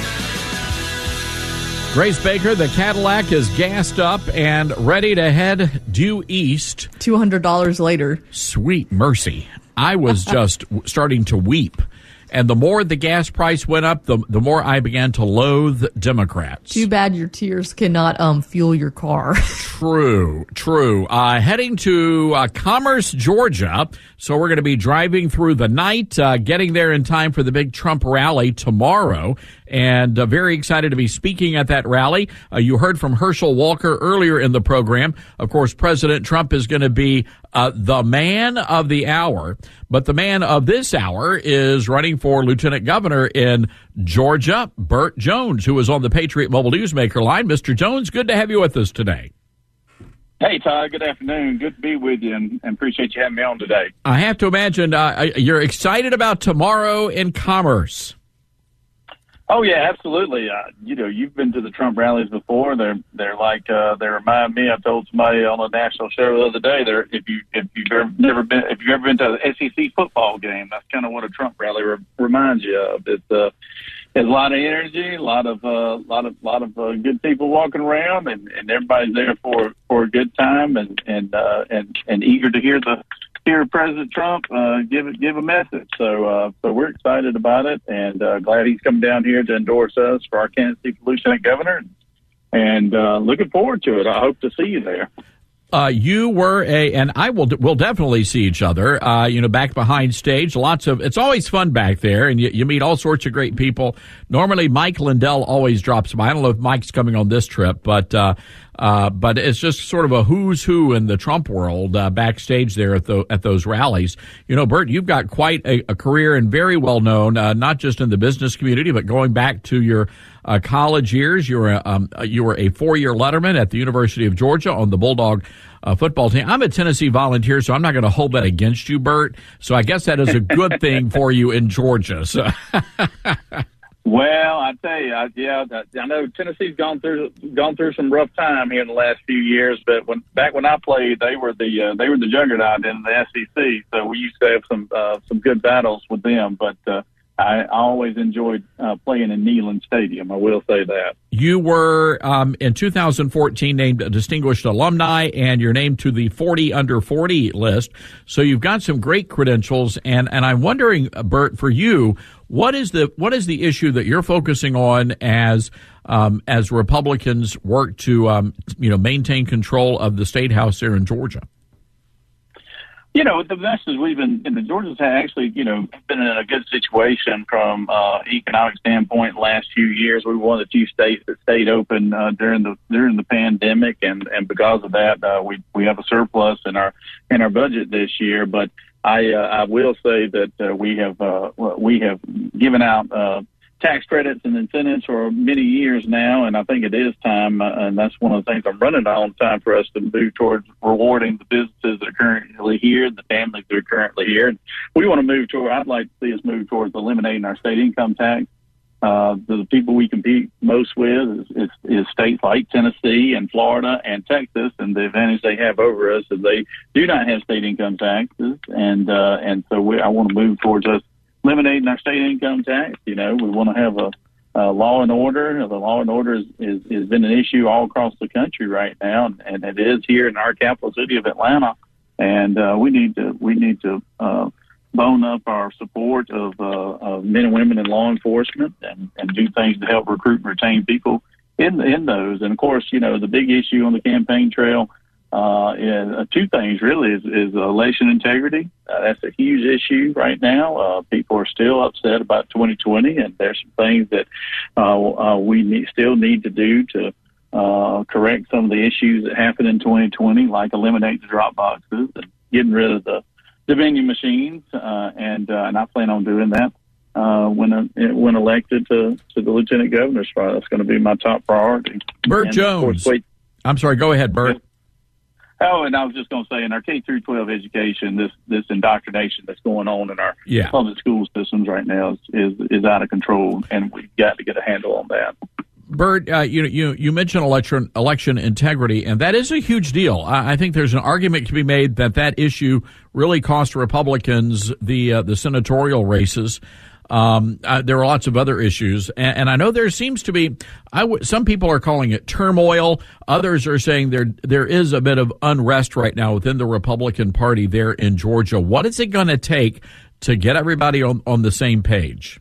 Grace Baker, the Cadillac is gassed up and ready to head due east.
two hundred dollars later.
Sweet mercy. I was just starting to weep. And the more the gas price went up, the the more I began to loathe Democrats.
Too bad your tears cannot um fuel your car.
True, true. Uh, heading to uh, Commerce, Georgia. So we're going to be driving through the night, uh, getting there in time for the big Trump rally tomorrow. And uh, very excited to be speaking at that rally. Uh, you heard from Herschel Walker earlier in the program. Of course, President Trump is going to be uh, the man of the hour. But the man of this hour is running for lieutenant governor in Georgia, Burt Jones, who is on the Patriot Mobile Newsmaker line. Mister Jones, good to have you with us today.
Hey, Todd. Good afternoon. Good to be with you, and, and appreciate you having me on today.
I have to imagine uh, you're excited about tomorrow in Commerce.
Oh yeah, absolutely. Uh, you know, you've been to the Trump rallies before. They're they're like uh, they remind me. I told somebody on a national show the other day. They're if you if you've ever, never been if you've ever been to an S E C football game, that's kind of what a Trump rally re- reminds you of. It's uh, there's a lot of energy, a lot of uh, lot of lot of uh, good people walking around, and, and everybody's there for, for a good time, and and uh, and and eager to hear the. Hear President Trump uh, give it, give a message. So, uh, so we're excited about it, and uh, glad he's come down here to endorse us for our candidacy for lieutenant governor, and uh, looking forward to it. I hope to see you there.
Uh, you were a, and I will, we'll definitely see each other, uh, you know, back behind stage. Lots of, it's always fun back there, and you, you meet all sorts of great people. Normally, Mike Lindell always drops by. I don't know if Mike's coming on this trip, but, uh, Uh, but it's just sort of a who's who in the Trump world uh, backstage there at the at those rallies. You know, Bert, you've got quite a, a career and very well known, uh, not just in the business community, but going back to your uh, college years. You were a, um, you were a four year letterman at the University of Georgia on the Bulldog uh, football team. I'm a Tennessee Volunteer, so I'm not going to hold that against you, Bert. So I guess that is a good thing for you in Georgia. So.
Well, I tell you, I, yeah, I know Tennessee's gone through gone through some rough time here in the last few years. But when back when I played, they were the uh, they were the juggernaut in the S E C. So we used to have some uh, some good battles with them. But uh, I, I always enjoyed uh, playing in Neyland Stadium. I will say that. You were um, in two thousand fourteen named a distinguished alumni, and you're named to the forty under forty list. So you've got some great credentials. And and I'm wondering, Bert, for you. What is the what is the issue that you're focusing on as um, as Republicans work to um, you know maintain control of the state house there in Georgia? You know, the message we've been in the Georgians have actually you know been in a good situation from uh, economic standpoint. The last few years, we were one of the few states that stayed open uh, during the during the pandemic, and, and because of that, uh, we we have a surplus in our in our budget this year, but. I, uh, I will say that uh, we have uh, we have given out uh, tax credits and incentives for many years now, and I think it is time, uh, and that's one of the things I'm running on, time for us to move towards rewarding the businesses that are currently here, the families that are currently here. And we want to move toward, I'd like to see us move towards eliminating our state income tax. Uh, the people we compete most with is, is, is states like Tennessee and Florida and Texas, and the advantage they have over us is they do not have state income taxes, and uh, and so we, I want to move towards us eliminating our state income tax. You know, we want to have a, a law and order. The law and order is, is has been an issue all across the country right now, and, and it is here in our capital city of Atlanta, and uh, we need to we need to. Uh, bone up our support of, uh, of men and women in law enforcement and, and do things to help recruit and retain people in in those. And, of course, you know, the big issue on the campaign trail uh, is uh, two things, really, is, is election integrity. Uh, that's a huge issue right now. Uh, people are still upset about twenty twenty, and there's some things that uh, uh, we need, still need to do to uh, correct some of the issues that happened in twenty twenty, like eliminate the drop boxes and getting rid of the the vending machines, uh, and uh, and I plan on doing that uh, when uh, when elected to, to the lieutenant governor's spot. That's going to be my top priority.
Bert
and
Jones.
Course, wait,
I'm sorry. Go ahead, Bert.
Oh, and I was just going to say, in our K through twelve education, this this indoctrination that's going on in our
yeah.
public school systems right now is, is is out of control, and we've got to get a handle on that.
Bert, uh, you you you mentioned election election integrity, and that is a huge deal. I, I think there's an argument to be made that that issue really cost Republicans the uh, the senatorial races. Um, uh, there are lots of other issues, and, and I know there seems to be. I w- some people are calling it turmoil. Others are saying there there is a bit of unrest right now within the Republican Party there in Georgia. What is it going to take to get everybody on, on the same page?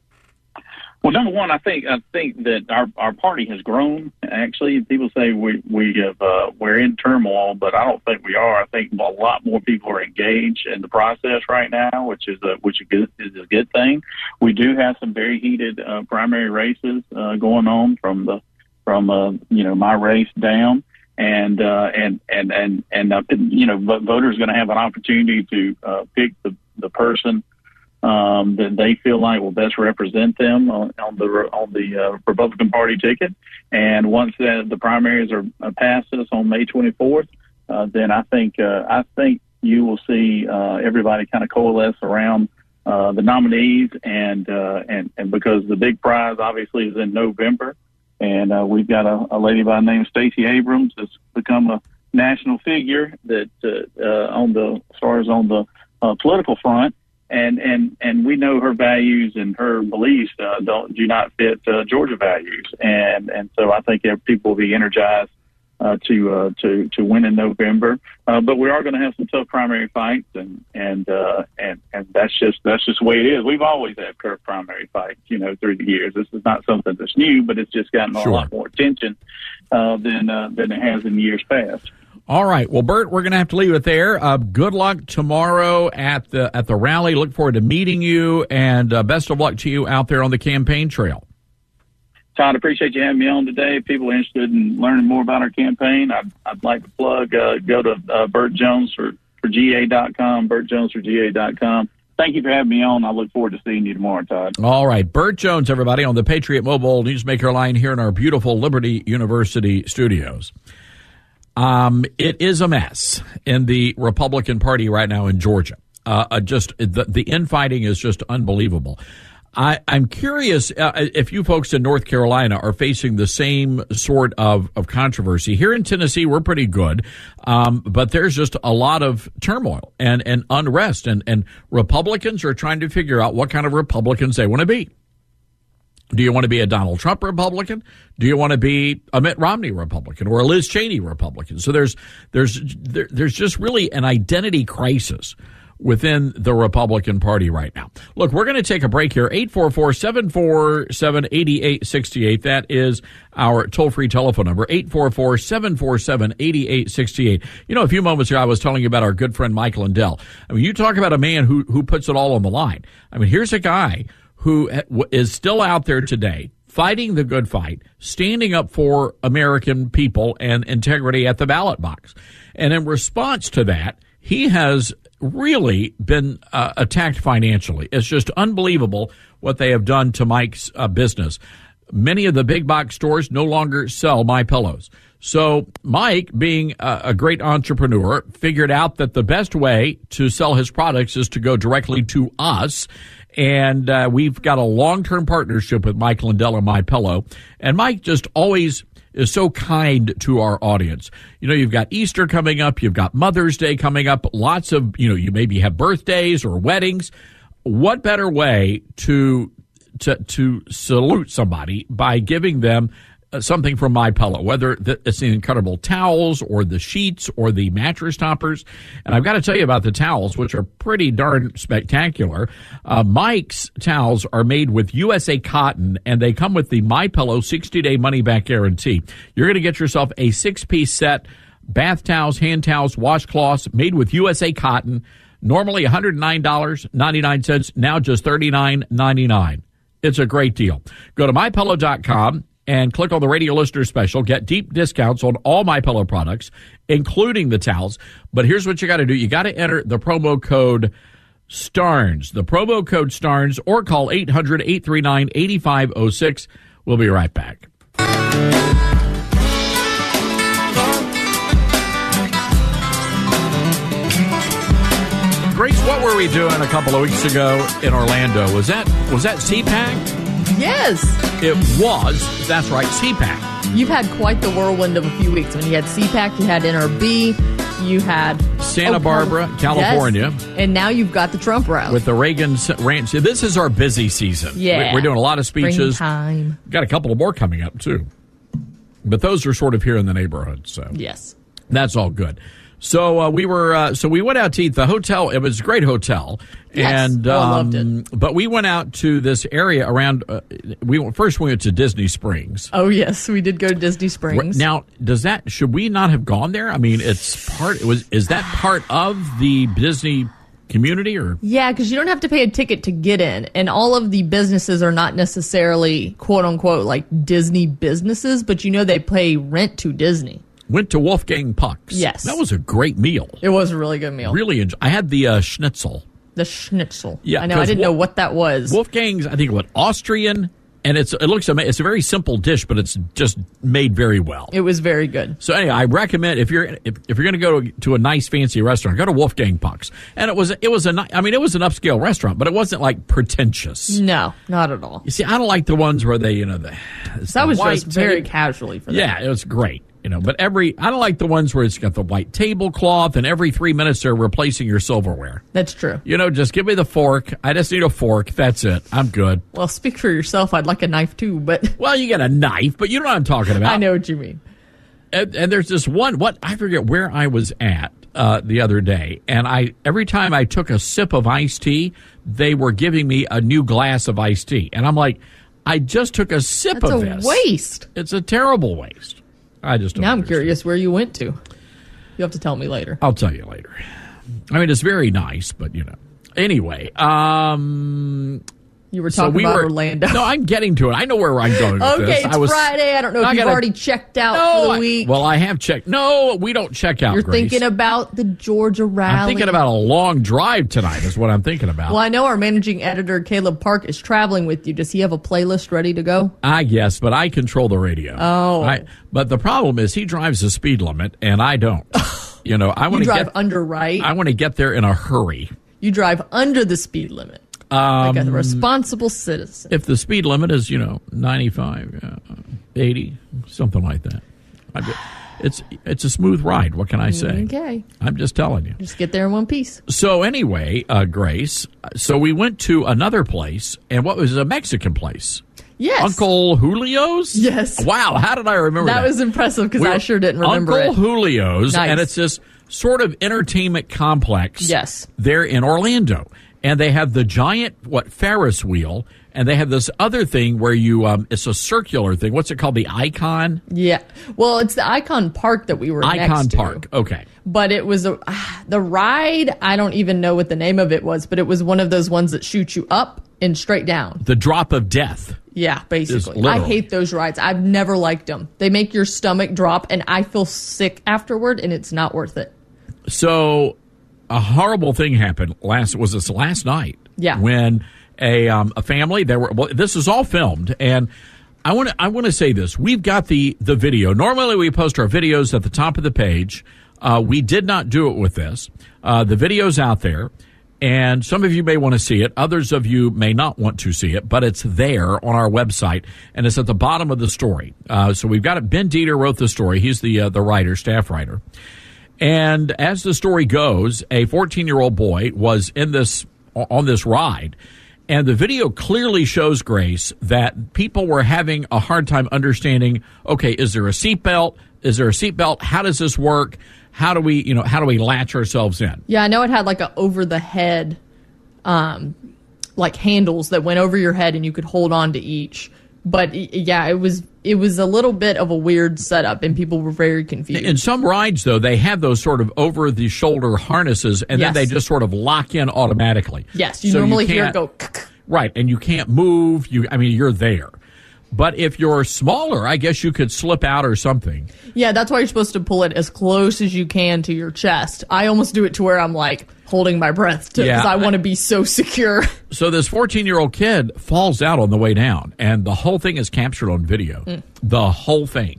Well, number one, I think I think that our, our party has grown. Actually, people say we we have uh, we're in turmoil, but I don't think we are. I think a lot more people are engaged in the process right now, which is a which is a good thing. We do have some very heated uh, primary races uh, going on from the from uh, you know my race down, and uh, and and and and uh, you know voters are going to have an opportunity to uh, pick the the person Um, that they feel like will best represent them on, on the on the uh, Republican Party ticket. And once that, the primaries are uh, past us on May twenty-fourth, uh, then I think uh, I think you will see uh, everybody kind of coalesce around uh, the nominees, and uh, and and because the big prize obviously is in November, and uh, we've got a, a lady by the name of Stacey Abrams that's become a national figure that uh, uh, on the as far as on the uh, political front. And, and, and we know her values and her beliefs uh, don't do not fit uh, Georgia values, and and so I think people will be energized uh, to uh, to to win in November. Uh, but we are going to have some tough primary fights, and and uh, and and that's just that's just the way it is. We've always had primary fights, you know, through the years. This is not something that's new, but it's just gotten a
Sure.
lot more attention uh, than uh, than it has in years past.
All right. Well, Bert, we're going to have to leave it there. Uh, good luck tomorrow at the at the rally. Look forward to meeting you, and uh, best of luck to you out there on the campaign trail.
Todd, appreciate you having me on today. If people are interested in learning more about our campaign, I'd, I'd like to plug, uh, go to uh, Burt Jones for, for G A dot com, Burt Jones for G A dot com. Thank you for having me on. I look forward to seeing you tomorrow, Todd.
All right. Burt Jones, everybody, on the Patriot Mobile Newsmaker line here in our beautiful Liberty University studios. Um, it is a mess in the Republican Party right now in Georgia. Uh, just the, the infighting is just unbelievable. I, I'm curious uh, if you folks in North Carolina are facing the same sort of, of controversy. Here in Tennessee, we're pretty good, um, but there's just a lot of turmoil and, and unrest, and, and Republicans are trying to figure out what kind of Republicans they want to be. Do you want to be a Donald Trump Republican? Do you want to be a Mitt Romney Republican or a Liz Cheney Republican? So there's there's there, there's just really an identity crisis within the Republican Party right now. Look, we're going to take a break here. eight four four, seven four seven, eight eight six eight. That is our toll-free telephone number, eight four four, seven four seven, eight eight six eight. You know, a few moments ago, I was telling you about our good friend Mike Lindell. I mean, you talk about a man who, who puts it all on the line. I mean, here's a guy who is still out there today fighting the good fight, standing up for American people and integrity at the ballot box. And in response to that, he has really been uh, attacked financially. It's just unbelievable what they have done to Mike's uh, business. Many of the big box stores no longer sell MyPillows. So Mike, being a, a great entrepreneur, figured out that the best way to sell his products is to go directly to us. And uh, we've got a long-term partnership with Mike Lindell and MyPillow. And Mike just always is so kind to our audience. You know, you've got Easter coming up. You've got Mother's Day coming up. Lots of, you know, you maybe have birthdays or weddings. What better way to to to salute somebody by giving them something from MyPillow, whether it's the incredible towels or the sheets or the mattress toppers. And I've got to tell you about the towels, which are pretty darn spectacular. Uh, Mike's towels are made with U S A cotton, and they come with the MyPillow sixty-day money-back guarantee. You're going to get yourself a six-piece set, bath towels, hand towels, washcloths, made with U S A cotton, normally one hundred nine dollars and ninety-nine cents, now just thirty-nine ninety-nine. It's a great deal. Go to my pillow dot com. and click on the radio listener special. Get deep discounts on all MyPillow products, including the towels. But here's what you got to do. You got to enter the promo code STARNS, the promo code STARNS, or call eight hundred, eight three nine, eight five zero six. We'll be right back. Grace, what were we doing a couple of weeks ago in Orlando? Was that was that C PAC?
Yes.
It was. That's right, C PAC.
You've had quite the whirlwind of a few weeks. When you had C PAC, you had N R B, you had
Santa Barbara, California.
Yes. And now you've got the Trump rally.
With the Reagan Ranch. This is our busy season.
Yeah.
We're doing a lot of speeches.
Springtime.
Got a couple of more coming up, too. But those are sort of here in the neighborhood. So
yes. That's
all good. So uh, we were, uh, so we went out to eat. The hotel, it was a great hotel,
yes.
and
oh,
um,
I loved it.
But we went out to this area around. Uh, we went, first we went to Disney Springs.
Oh yes, we did go to Disney Springs.
Now, does that should we not have gone there? I mean, it's part. It was is that part of the Disney community or?
Yeah, because you don't have to pay a ticket to get in, and all of the businesses are not necessarily quote unquote like Disney businesses, but you know they pay rent to Disney.
Went to Wolfgang Puck's.
Yes.
That was a great meal.
It was a really good meal.
Really enjoyed. I had the uh, schnitzel.
The schnitzel.
Yeah.
I know. I didn't
Wolf-
know what that was.
Wolfgang's, I think, what, Austrian, and it's it looks amazing. It's a very simple dish, but it's just made very well.
It was very good.
So anyway, I recommend if you're if, if you're going to go to a nice fancy restaurant, go to Wolfgang Puck's. And it was it was a I mean it was an upscale restaurant, but it wasn't like pretentious.
No, not at all.
You see, I don't like the ones where they you know the
that was just very
table.
casually for them.
Yeah, it was great. You know, but every I don't like the ones where it's got the white tablecloth and every three minutes they're replacing your silverware.
That's true.
You know, just give me the fork. I just need a fork. That's it. I'm good.
Well, speak for yourself. I'd like a knife too, but
well, you get a knife, but you know what I'm talking about.
I know what you mean.
And, and there's this one. What I forget where I was at uh, the other day, and I every time I took a sip of iced tea, they were giving me a new glass of iced tea, and I'm like, I just took a sip
That's
of
a
this.
Waste.
It's a terrible waste. I just don't
now I'm
understand.
curious where you went to. You have to tell me later.
I'll tell you later. I mean, it's very nice, but you know. Anyway, um,
You were
So
talking
we
about
were-
Orlando.
No, I'm getting to it. I know where I'm going with
Okay,
this.
it's
I was,
Friday. I don't know if
I
you've
gotta-
already checked out
No,
for the
I-
week.
well, I have checked. No, we don't check out,
You're
Grace.
thinking about the Georgia rally.
I'm thinking about a long drive tonight is what I'm thinking about.
Well, I know our managing editor, Caleb Park, is traveling with you. Does he have a playlist ready to go?
I guess, but I control the radio.
Oh.
I, but the problem is he drives the speed limit, and I don't. You know, I
You
want to
drive
get.
under, right?
I want to get there in a hurry.
You drive under the speed limit.
Um,
Like a responsible citizen.
If the speed limit is, you know, ninety-five, uh, eighty, something like that. I, it's it's a smooth ride. What can I say?
Okay.
I'm just telling you.
Just get there in one piece.
So anyway, uh, Grace, so we went to another place, and what was it, a Mexican place?
Yes.
Uncle Julio's?
Yes.
Wow, how did I remember that?
That was impressive because
We
I
were-
sure didn't remember
Uncle
it.
Julio's,
Nice.
and it's this sort of entertainment complex.
Yes.
There in Orlando, and they have the giant what Ferris wheel, and they have this other thing where you um, it's a circular thing. What's it called? The Icon.
Yeah. Well, it's the Icon Park that we were
Icon
next to.
Park. Okay.
But it was a, ah, the ride, I don't even know what the name of it was, but it was one of those ones that shoot you up and straight down.
The drop of death.
Yeah, basically.
literal.
I hate those rides. I've never liked them. They make your stomach drop, and I feel sick afterward, and it's not worth it.
So a horrible thing happened last was this last night.
Yeah.
When a um, a family they were well, this is all filmed, and I want to I want to say this. We've got the the video. Normally we post our videos at the top of the page. Uh, we did not do it with this. Uh, the video's out there, and some of you may want to see it. Others of you may not want to see it, but it's there on our website, and it's at the bottom of the story. Uh, so we've got it. Ben Dieter wrote the story. He's the uh, the writer, staff writer. And as the story goes, a fourteen-year-old boy was in this on this ride, and the video clearly shows, Grace, that people were having a hard time understanding, okay, is there a seatbelt? Is there a seatbelt? How does this work? How do we, you know, how do we latch ourselves in?
Yeah, I know it had like a over the head, um, like handles that went over your head and you could hold on to each. But y- yeah, it was it was a little bit of a weird setup, and people were very confused.
In some rides, though, they have those sort of over-the-shoulder harnesses, and
Yes.
then they just sort of lock in automatically.
Yes, you
So
normally hear it
can't-
go.
Right, and you can't move. You, I mean, you're there. But if you're smaller, I guess you could slip out or something.
Yeah, that's why you're supposed to pull it as close as you can to your chest. I almost do it to where I'm like holding my breath because
Yeah,
I want to be so secure.
So this fourteen-year-old kid falls out on the way down, and the whole thing is captured on video.
Mm.
The whole thing.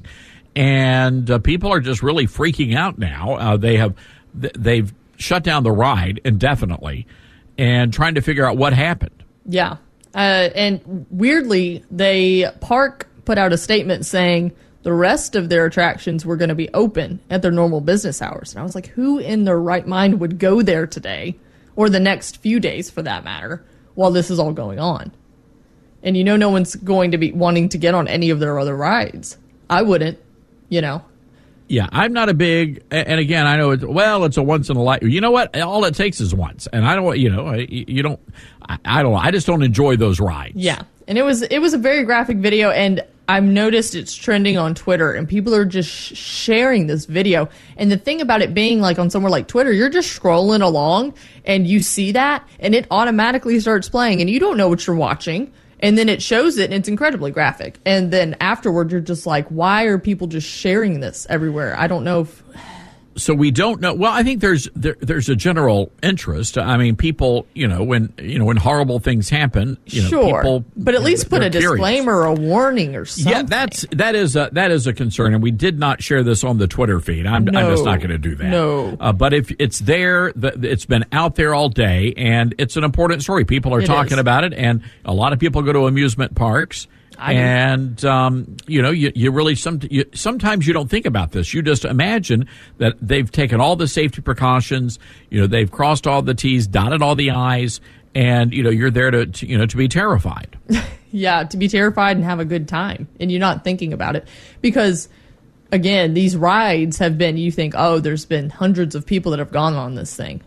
And uh, people are just really freaking out now. Uh, they have th- they've shut down the ride indefinitely and trying to figure out what happened.
Yeah. Uh, and weirdly, they Park put out a statement saying the rest of their attractions were going to be open at their normal business hours. And I was like, who in their right mind would go there today, or the next few days for that matter, while this is all going on? And you know, no one's going to be wanting to get on any of their other rides. I wouldn't, you know.
Yeah, I'm not a big, and again, I know it's, well, it's a once in a life. You know what? All it takes is once. And I don't, you know, you don't, I, I don't, I just don't enjoy those rides.
Yeah. And it was, it was a very graphic video, and I've noticed it's trending on Twitter, and people are just sh- sharing this video. And the thing about it being like on somewhere like Twitter, you're just scrolling along and you see that, and it automatically starts playing, and you don't know what you're watching. And then it shows it, and it's incredibly graphic. And then afterward, you're just like, why are people just sharing this everywhere? I don't know if...
So we don't know. Well, I think there's there, there's a general interest. I mean, people, you know, when you know when horrible things happen, you know,
sure,
people,
but at least put
they're
a
curious.
disclaimer or a warning or something.
Yeah, that's that is a, that is a concern, and we did not share this on the Twitter feed. I'm,
No.
I'm just not going to do that.
No.
uh, but if it's there, the, it's been out there all day, and it's an important story. People are
It
talking
is.
about it, and a lot of people go to amusement parks.
I do.
And um, you know, you, you really some you, sometimes you don't think about this. You just imagine that they've taken all the safety precautions. You know, they've crossed all the T's, dotted all the I's, and you know, you're there to, to you know to be terrified.
Yeah, to be terrified and have a good time. And you're not thinking about it. Because, again, these rides have been, you think, oh, there's been hundreds of people that have gone on this thing.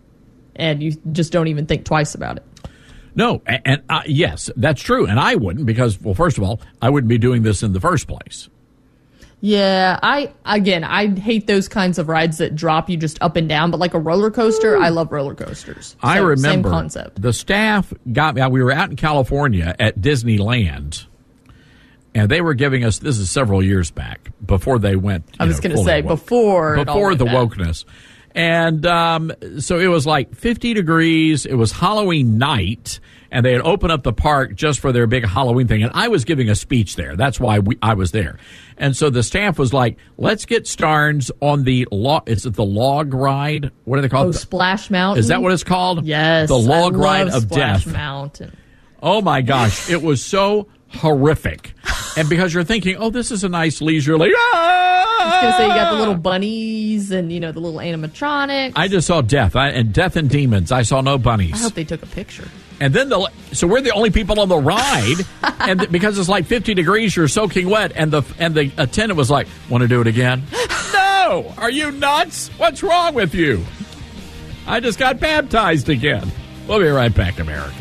And you just don't even think twice about it.
No, and, and uh, yes, that's true, and I wouldn't because, well, first of all, I wouldn't be doing this in the first place.
Yeah, I again, I hate those kinds of rides that drop you just up and down, but like a roller coaster, I love roller coasters.
I
So,
remember
same concept.
the staff got me. We were out in California at Disneyland, and they were giving us, this is several years back, before they went.
I was
going
to say, before it all
Before
went
the
bad.
wokeness. And um, so it was like fifty degrees. It was Halloween night, and they had opened up the park just for their big Halloween thing. And I was giving a speech there. That's why we, I was there. And so the staff was like, let's get Starnes on the log. Is it the log ride? What do they call
Oh,
it?
Splash Mountain.
Is that what it's called?
Yes.
The log
I
ride
love
of
Splash
death.
Mountain.
Oh, my gosh. It was so horrific. And because you're thinking, oh, this is a nice leisurely.
I was going to say, you got the little bunnies and, you know, the little animatronics.
I just saw death I, and death and demons. I saw no bunnies.
I hope they took a picture.
And then the so we're the only people on the ride, and th- because it's like fifty degrees, you're soaking wet. And the and the attendant was like, "Want to do it again?" No, are you nuts? What's wrong with you? I just got baptized again. We'll be right back, America.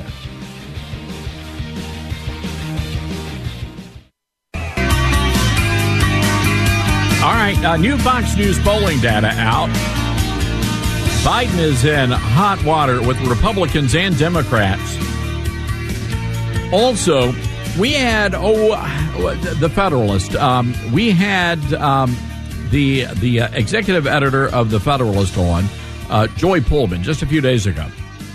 All right, uh, new Fox News polling data out. Biden is in hot water with Republicans and Democrats. Also, we had, oh, the Federalist. Um, we had um, the the uh, executive editor of the Federalist on, uh, Joy Pullman, just a few days ago.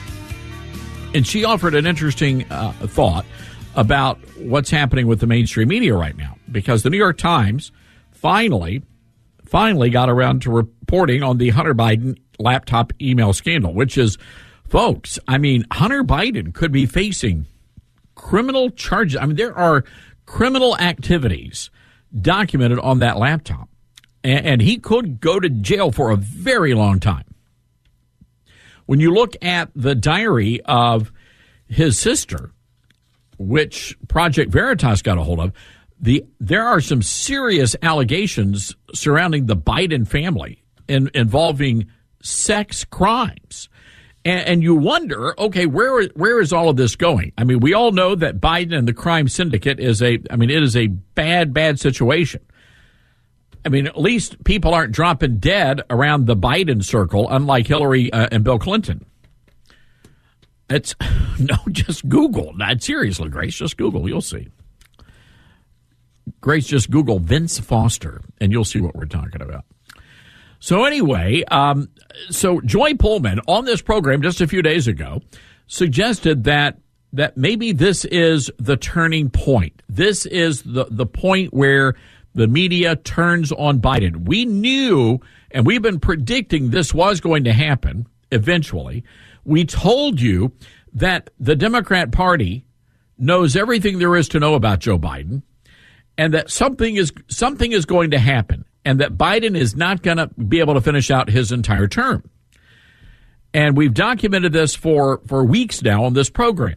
And she offered an interesting uh, thought about what's happening with the mainstream media right now. Because the New York Times finally, finally got around to reporting on the Hunter Biden laptop email scandal, which is, folks, I mean, Hunter Biden could be facing criminal charges. I mean, there are criminal activities documented on that laptop, and, and he could go to jail for a very long time. When you look at the diary of his sister, which Project Veritas got a hold of, the there are some serious allegations surrounding the Biden family in, involving sex crimes. And, and you wonder, okay, where where is all of this going? I mean, we all know that Biden and the crime syndicate is a, I mean, it is a bad, bad situation. I mean, at least people aren't dropping dead around the Biden circle, unlike Hillary uh, and Bill Clinton. It's, no, just Google. Not seriously, Grace, just Google. You'll see. Grace, just Google Vince Foster, and you'll see what we're talking about. So anyway, um, so Joy Pullman on this program just a few days ago suggested that that maybe this is the turning point. This is the, the point where the media turns on Biden. We knew, and we've been predicting this was going to happen eventually. We told you that the Democrat Party knows everything there is to know about Joe Biden, and that something is something is going to happen, and that Biden is not going to be able to finish out his entire term. And we've documented this for, for weeks now on this program.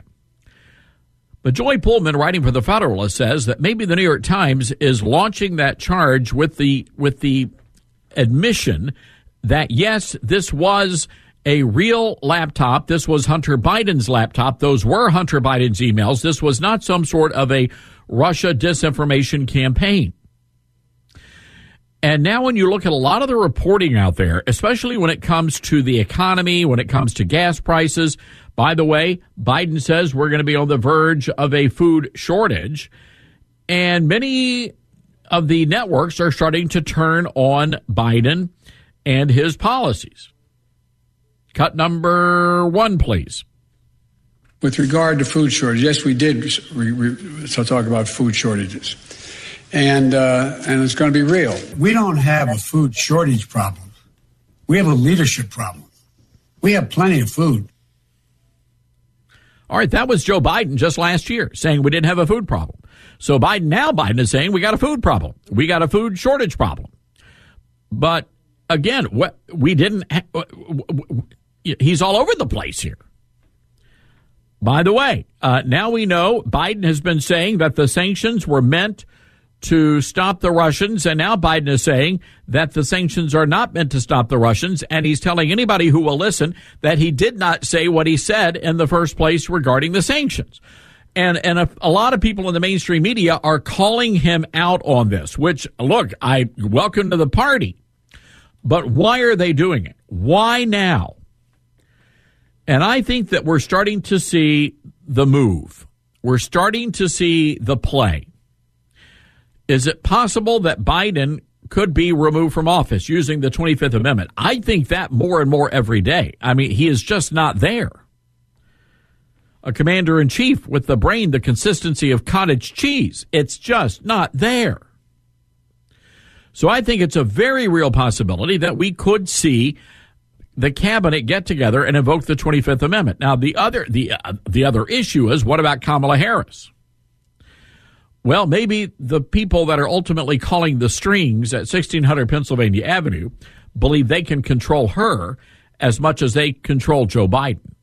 But Joy Pullman, writing for the Federalist, says that maybe the New York Times is launching that charge with the with the admission that, yes, this was a real laptop. This was Hunter Biden's laptop. Those were Hunter Biden's emails. This was not some sort of a Russia disinformation campaign. And now when you look at a lot of the reporting out there, especially when it comes to the economy, when it comes to gas prices, by the way, Biden says we're going to be on the verge of a food shortage. And many of the networks are starting to turn on Biden and his policies. Cut number one, please.
With regard to food shortage, yes, we did re- re- so talk about food shortages. And uh, and it's going to be real.
We don't have a food shortage problem. We have a leadership problem. We have plenty of food.
All right, that was Joe Biden just last year saying we didn't have a food problem. So Biden now Biden is saying we got a food problem. We got a food shortage problem. But again, what we didn't. Ha- he's all over the place here. By the way, uh, now we know Biden has been saying that the sanctions were meant to stop the Russians, and now Biden is saying that the sanctions are not meant to stop the Russians, and he's telling anybody who will listen that he did not say what he said in the first place regarding the sanctions. And and a, a lot of people in the mainstream media are calling him out on this, which, look, I welcome to the party. But why are they doing it? Why now? And I think that we're starting to see the move. We're starting to see the play. Is it possible that Biden could be removed from office using the twenty-fifth Amendment? I think that more and more every day. I mean, he is just not there. A commander-in-chief with the brain the consistency of cottage cheese. It's just not there. So I think it's a very real possibility that we could see the cabinet get together and invoke the twenty-fifth Amendment. Now, the other the uh, the other issue is, what about Kamala Harris? Well, maybe the people that are ultimately calling the strings at sixteen hundred Pennsylvania Avenue believe they can control her as much as they control Joe Biden.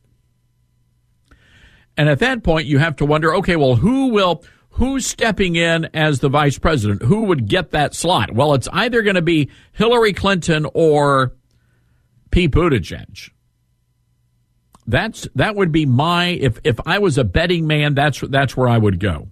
And at that point, you have to wonder, okay, well, who will who's stepping in as the vice president? Who would get that slot? Well, it's either going to be Hillary Clinton or Pete Buttigieg. That's that would be my if if I was a betting man, that's that's where I would go.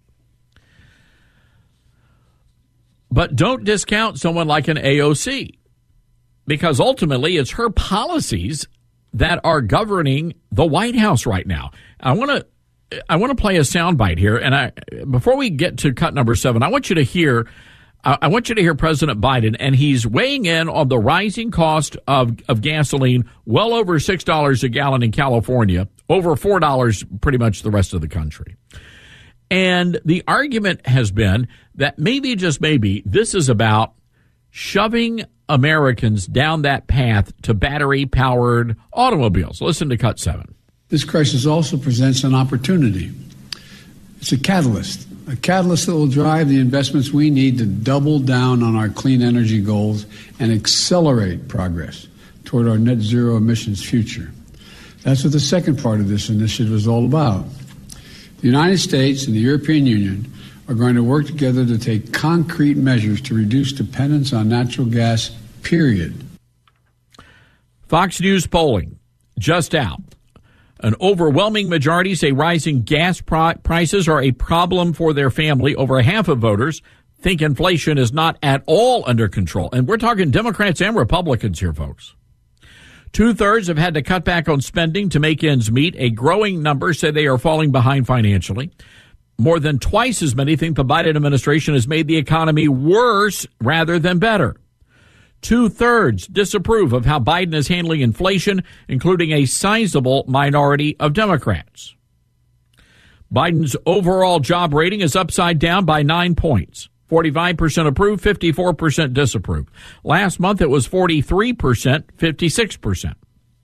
But don't discount someone like an A O C, because ultimately it's her policies that are governing the White House right now. I want to I want to play a soundbite here, and I before we get to cut number seven, I want you to hear I want you to hear President Biden, and he's weighing in on the rising cost of, of gasoline, well over six dollars a gallon in California, over four dollars pretty much the rest of the country. And the argument has been that maybe, just maybe, this is about shoving Americans down that path to battery-powered automobiles. Listen to cut seven.
This crisis also presents an opportunity. It's a catalyst. A catalyst that will drive the investments we need to double down on our clean energy goals and accelerate progress toward our net zero emissions future. That's what the second part of this initiative is all about. The United States and the European Union are going to work together to take concrete measures to reduce dependence on natural gas, period.
Fox News polling just out. An overwhelming majority say rising gas pri- prices are a problem for their family. Over half of voters think inflation is not at all under control. And we're talking Democrats and Republicans here, folks. Two-thirds have had to cut back on spending to make ends meet. A growing number say they are falling behind financially. More than twice as many think the Biden administration has made the economy worse rather than better. Two-thirds disapprove of how Biden is handling inflation, including a sizable minority of Democrats. Biden's overall job rating is upside down by nine points. forty-five percent approve, fifty-four percent disapprove. Last month it was forty-three percent, fifty-six percent.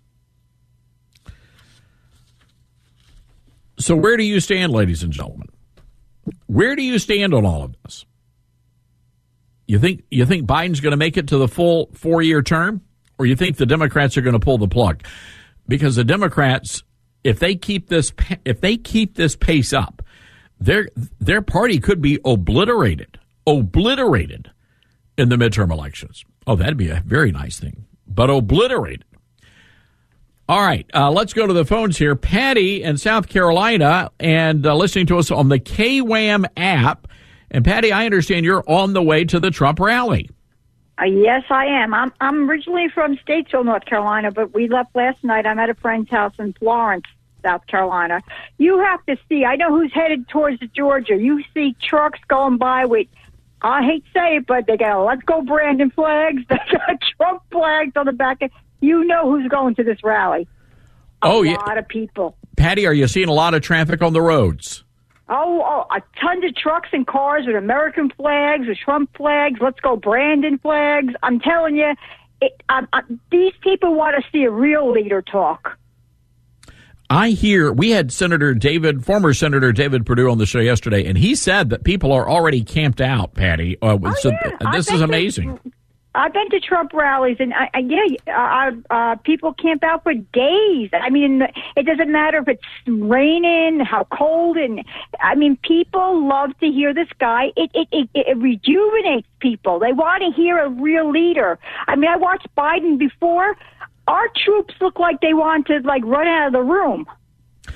So where do you stand, ladies and gentlemen? Where do you stand on all of this? You think you think Biden's going to make it to the full four-year term, or you think the Democrats are going to pull the plug? Because the Democrats, if they keep this if they keep this pace up, their their party could be obliterated, obliterated in the midterm elections. Oh, that'd be a very nice thing, but obliterated. All right, uh, let's go to the phones here. Patty in South Carolina, and uh, listening to us on the K WAM app. And Patty, I understand you're on the way to the Trump rally.
Uh, yes, I am. I'm I'm originally from Statesville, North Carolina, but we left last night. I'm at a friend's house in Florence, South Carolina. You have to see. I know who's headed towards Georgia. You see trucks going by with, I hate to say it, but they got Let's Go Brandon flags. They got Trump flags on the back. You know who's going to this rally. A
oh, yeah.
A lot of people.
Patty, are you seeing a lot of traffic on the roads?
Oh, oh, a ton of trucks and cars with American flags, with Trump flags, Let's Go Brandon flags. I'm telling you, it, I, I, these people want to see a real leader talk.
I hear we had Senator David, former Senator David Perdue on the show yesterday, and he said that people are already camped out, Patty. Uh,
oh,
so
yeah.
this is amazing.
To, I've been to Trump rallies, and I, I, yeah, uh, uh, people camp out for days. I mean, it doesn't matter if it's raining, how cold, and I mean, people love to hear this guy. It it it, it rejuvenates people. They want to hear a real leader. I mean, I watched Biden before. Our troops look like they want to like run out of the room.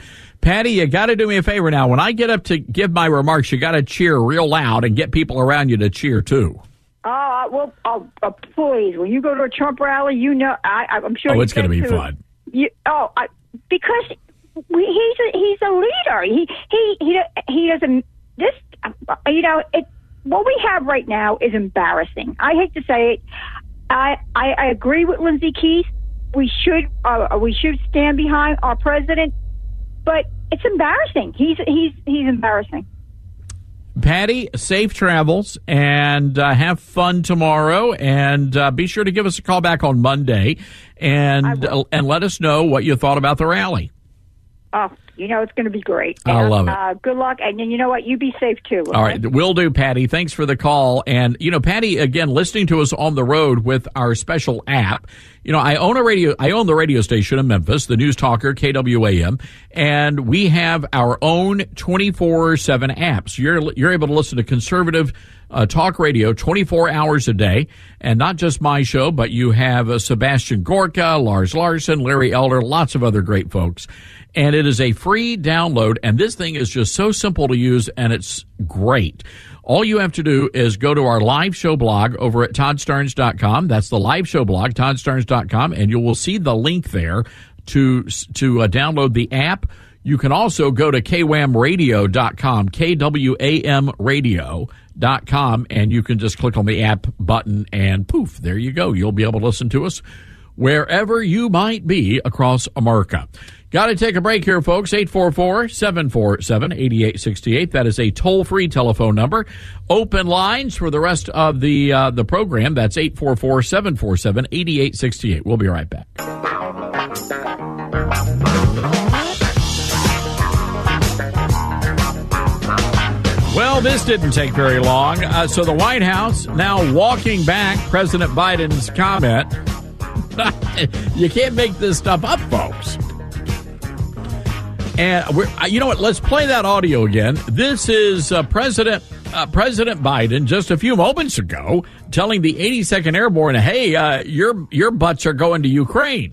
Patty, you got to do me a favor now. When I get up to give my remarks, you got to cheer real loud and get people around you to cheer too.
Uh, well, oh, uh, please, when you go to a Trump rally, you know, I, I'm sure.
Oh,
you
it's going to be
to,
fun.
You, oh, I, because we, he's a, he's a leader. He he he he doesn't. This, you know, it. What we have right now is embarrassing. I hate to say it. I I, I agree with Lindsey Keith. We should uh, we should stand behind our president, but it's embarrassing. He's he's he's embarrassing.
Patty, safe travels, and uh, have fun tomorrow. And uh, be sure to give us a call back on Monday, and uh, and let us know what you thought about the rally.
Oh, you know it's going to be great.
I
and,
love it.
Uh, good luck, and you know what? You be safe too. Okay?
All right, will do, Patty. Thanks for the call. And you know, Patty, again, listening to us on the road with our special app. You know, I own a radio. I own the radio station in Memphis, the News Talker K W A M, and we have our own twenty-four seven apps. You're you're able to listen to conservative uh, talk radio twenty-four hours a day, and not just my show, but you have uh, Sebastian Gorka, Lars Larson, Larry Elder, lots of other great folks. And it is a free download, and this thing is just so simple to use, and it's great. All you have to do is go to our live show blog over at todd starnes dot com. That's the live show blog, todd starnes dot com, and you will see the link there to to uh, download the app. You can also go to k wam radio dot com, K W A M radio dot com, and you can just click on the app button, and poof, there you go. You'll be able to listen to us wherever you might be across America. Got to take a break here, folks. eight four four, seven four seven, eight eight six eight. That is a toll-free telephone number. Open lines for the rest of the uh, the program. That's eight four four, seven four seven, eight eight six eight. We'll be right back. Well, this didn't take very long. Uh, so the White House now walking back President Biden's comment. You can't make this stuff up, folks. And we're, you know what? Let's play that audio again. This is uh, President uh, President Biden just a few moments ago telling the eighty-second Airborne, "Hey, uh, your your butts are going to Ukraine."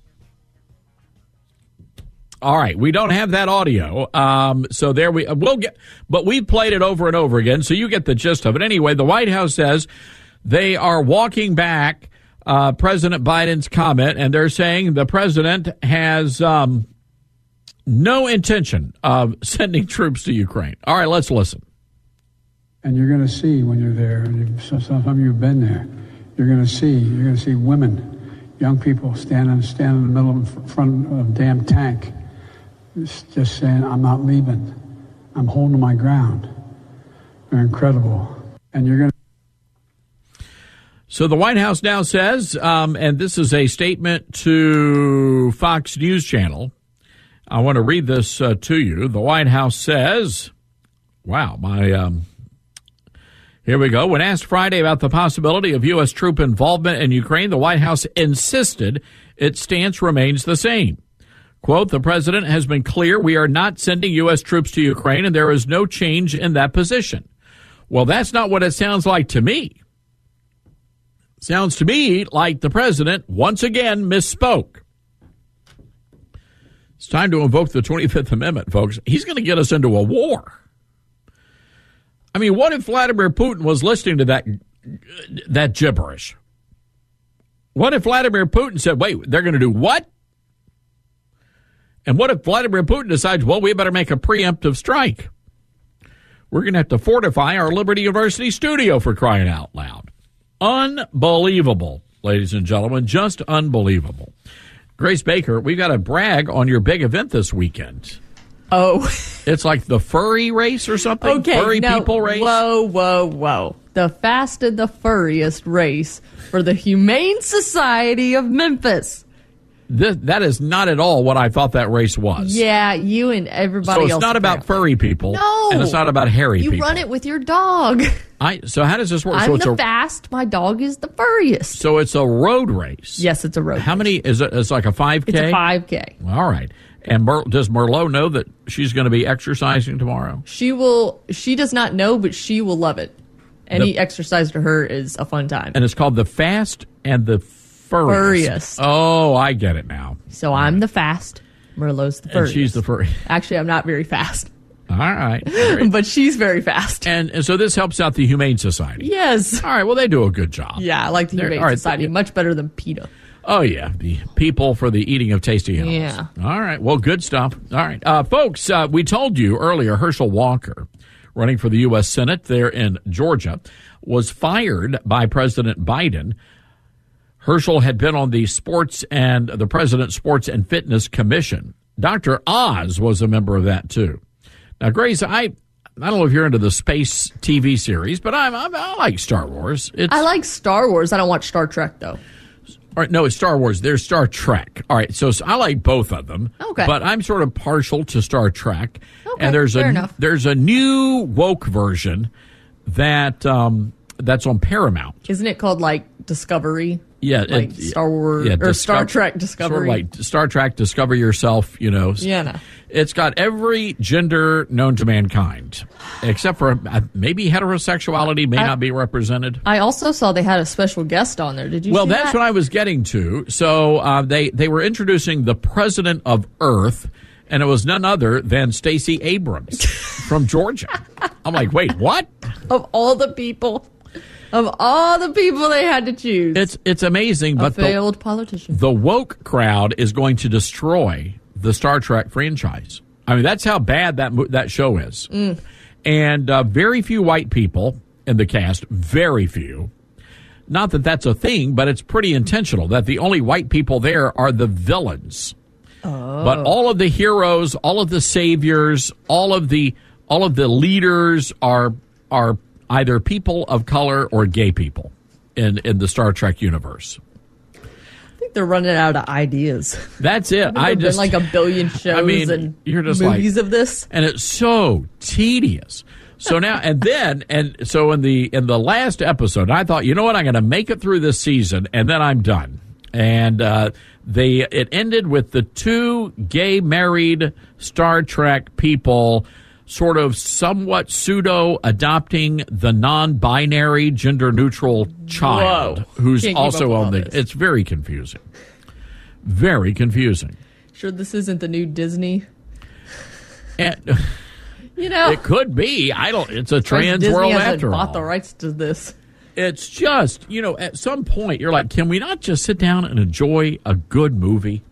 All right, we don't have that audio, um, so there we we'll get. But we've played it over and over again, so you get the gist of it. Anyway, the White House says they are walking back uh, President Biden's comment, and they're saying the president has. Um, No intention of sending troops to Ukraine. All right, let's listen.
And you're going to see when you're there, and some of you have been there, you're going to see, you're going to see women, young people standing, standing in the middle in front of a damn tank, just saying, "I'm not leaving. I'm holding my ground." They're incredible. And you're going to.
So the White House now says, um, and this is a statement to Fox News Channel. I want to read this uh, to you. The White House says, wow, my, um, here we go. When asked Friday about the possibility of U S troop involvement in Ukraine, the White House insisted its stance remains the same. Quote, "The president has been clear we are not sending U S troops to Ukraine, and there is no change in that position." Well, that's not what it sounds like to me. Sounds to me like the president once again misspoke. It's time to invoke the twenty-fifth Amendment, folks. He's going to get us into a war. I mean, what if Vladimir Putin was listening to that that gibberish? What if Vladimir Putin said, wait, they're going to do what? And what if Vladimir Putin decides, well, we better make a preemptive strike? We're going to have to fortify our Liberty University studio, for crying out loud. Unbelievable, ladies and gentlemen, just unbelievable. Grace Baker, we've got to brag on your big event this weekend.
Oh.
It's like the furry race or something?
Okay,
furry
no,
people race?
Whoa, whoa, whoa. The fast and the furriest race for the Humane Society of Memphis.
This, that is not at all what I thought that race was.
Yeah, you and everybody
so it's
else.
not about
apparently.
furry people.
No.
And it's not about hairy
you
people.
You run it with your dog.
I. So how does this work?
I'm
so it's
the
a,
fast. My dog is the furriest.
So it's a road race.
Yes, it's a road
How
race.
many? Is it? It's like a five K?
It's a five K.
All right. And Mer, does Merlot know that she's going to be exercising tomorrow?
She will. She does not know, but she will love it. Any
The-
exercise to her is a fun time.
And it's called the Fast and the Furriest.
Furriest.
Oh, I get it now.
So I'm the fast. Merlot's the
And
furriest.
she's the furry.
Actually, I'm not very fast.
All right.
But she's very fast.
And, and so this helps out the Humane Society.
Yes.
All right. Well, they do a good job.
Yeah, I like the
They're-
Humane
all right,
Society much better than PETA.
Oh, yeah. The people for the eating of tasty animals.
Yeah.
All right. Well, good stuff. All right. Uh, folks, uh, we told you earlier, Herschel Walker, running for the U S Senate there in Georgia, was fired by President Biden. Herschel had been on the Sports and the President's Sports and Fitness Commission. Doctor Oz was a member of that, too. Now, Grace, I I don't know if you're into the space T V series, but I'm, I'm I like Star Wars. It's,
I like Star Wars. I don't watch Star Trek, though.
All right, no, it's Star Wars. There's Star Trek. All right, so, so I like both of them.
Okay.
But I'm sort of partial to Star Trek.
Okay,
and there's
fair
a
enough.
there's a new woke version that um, that's on Paramount.
Isn't it called, like, Discovery?
Yeah,
Like
it-
Star Wars
yeah,
or
Disco-
Star Trek Discovery.
Sort of like Star Trek, Discover Yourself, you know.
Yeah, no.
It's got every gender known to mankind, except for uh, maybe heterosexuality may
I-
not be represented.
I also saw they had a special guest on there. Did you
Well,
see
that's
that?
what I was getting to. So uh, they, they were introducing the president of Earth, and it was none other than Stacey Abrams from Georgia. I'm like, wait, what?
Of all the people, of all the people they had to choose.
It's it's amazing,
a
but the,
failed politician.
the woke crowd is going to destroy the Star Trek franchise. I mean, that's how bad that mo- that show is.
Mm.
And uh, very few white people in the cast, very few. Not that that's a thing, but it's pretty intentional that the only white people there are the villains.
Oh.
But all of the heroes, all of the saviors, all of the all of the leaders are are either people of color or gay people in, in the Star Trek universe.
I think they're running out of ideas.
That's it.
There
I
have
just
been like a billion shows
I mean,
and
you're just
movies
like,
of this.
and it's so tedious. So now and then, and so in the in the last episode, I thought, you know what, I'm going to make it through this season, and then I'm done. And uh, they it ended with the two gay married Star Trek people sort of somewhat pseudo adopting the non-binary gender neutral child
Whoa.
who's
Can't keep up
also
with
on
all
the.
this.
It's very confusing. Very confusing.
Sure, this isn't the new Disney.
And
You know,
it could be. I don't. It's a trans
Disney
world
hasn't
after
bought
all.
the rights to this.
It's just, you know, at some point you're like, can we not just sit down and enjoy a good movie?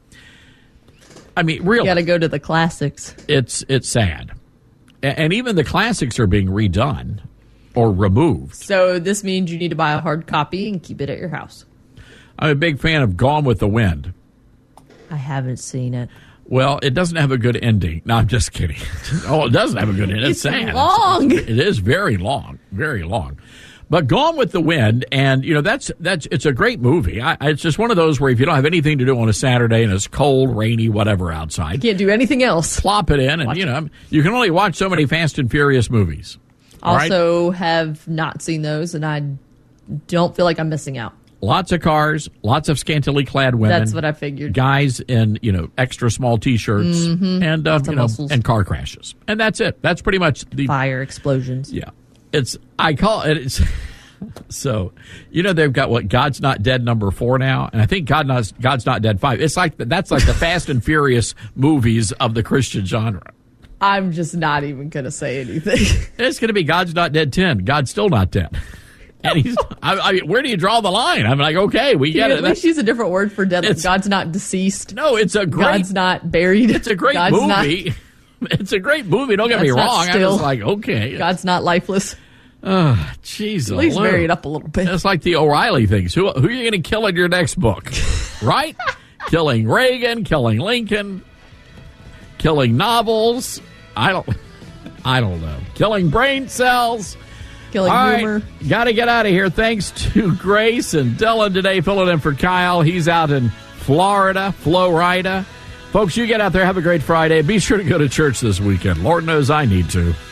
I mean, really,
You got to go to the classics.
it's it's sad, A- and even the classics are being redone or removed.
So this means you need to buy a hard copy and keep it at your house.
I'm a big fan of Gone with the Wind.
I haven't seen it.
Well, it doesn't have a good ending. No, I'm just kidding. Oh, it doesn't have a good ending. It's,
It's
sad.
long.
It's, it is very long, very long. But Gone with the Wind, and you know that's that's it's a great movie. I, it's just one of those where if you don't have anything to do on a Saturday and it's cold, rainy, whatever outside,
Can't do anything else.
plop it in, and you know you can only watch so many Fast and Furious movies. All right?
Also, have not seen those, and I don't feel like I'm missing out.
Lots of cars, lots of scantily clad women.
That's what I figured.
Guys in you know extra small T-shirts
Mhm.
and uh,
Lots of
you know
muscles.
and car crashes, and that's it. That's pretty much the
Fire explosions.
Yeah, it's I call it. It's so you know they've got what God's Not Dead number four now, and I think God not God's Not Dead five. It's like that's like the Fast and Furious movies of the Christian genre.
I'm just not even going to say anything.
It's going to be God's Not Dead ten. God's still not dead. And he's, I, I mean, where do you draw the line? I'm like, okay, we
Can
get
you
it.
at least use a different word for dead? Like
It's-
God's not deceased.
No, it's a great.
God's not buried.
It's a great
God's not-
movie. It's a great movie. Don't get me
God's not
wrong. I'm
still.
just like, okay.
God's not lifeless.
Oh, jeez.
At least
Lou.
vary it up a little bit.
It's like the O'Reilly things. Who, who are you going to kill in your next book? Right? Killing Reagan, killing Lincoln, killing novels. I don't. I don't know. Killing brain cells.
Killing
All
humor.
right, got to get out of here. Thanks to Grace and Dylan today, filling in for Kyle. He's out in Florida, Florida. Folks, you get out there. Have a great Friday. Be sure to go to church this weekend. Lord knows I need to.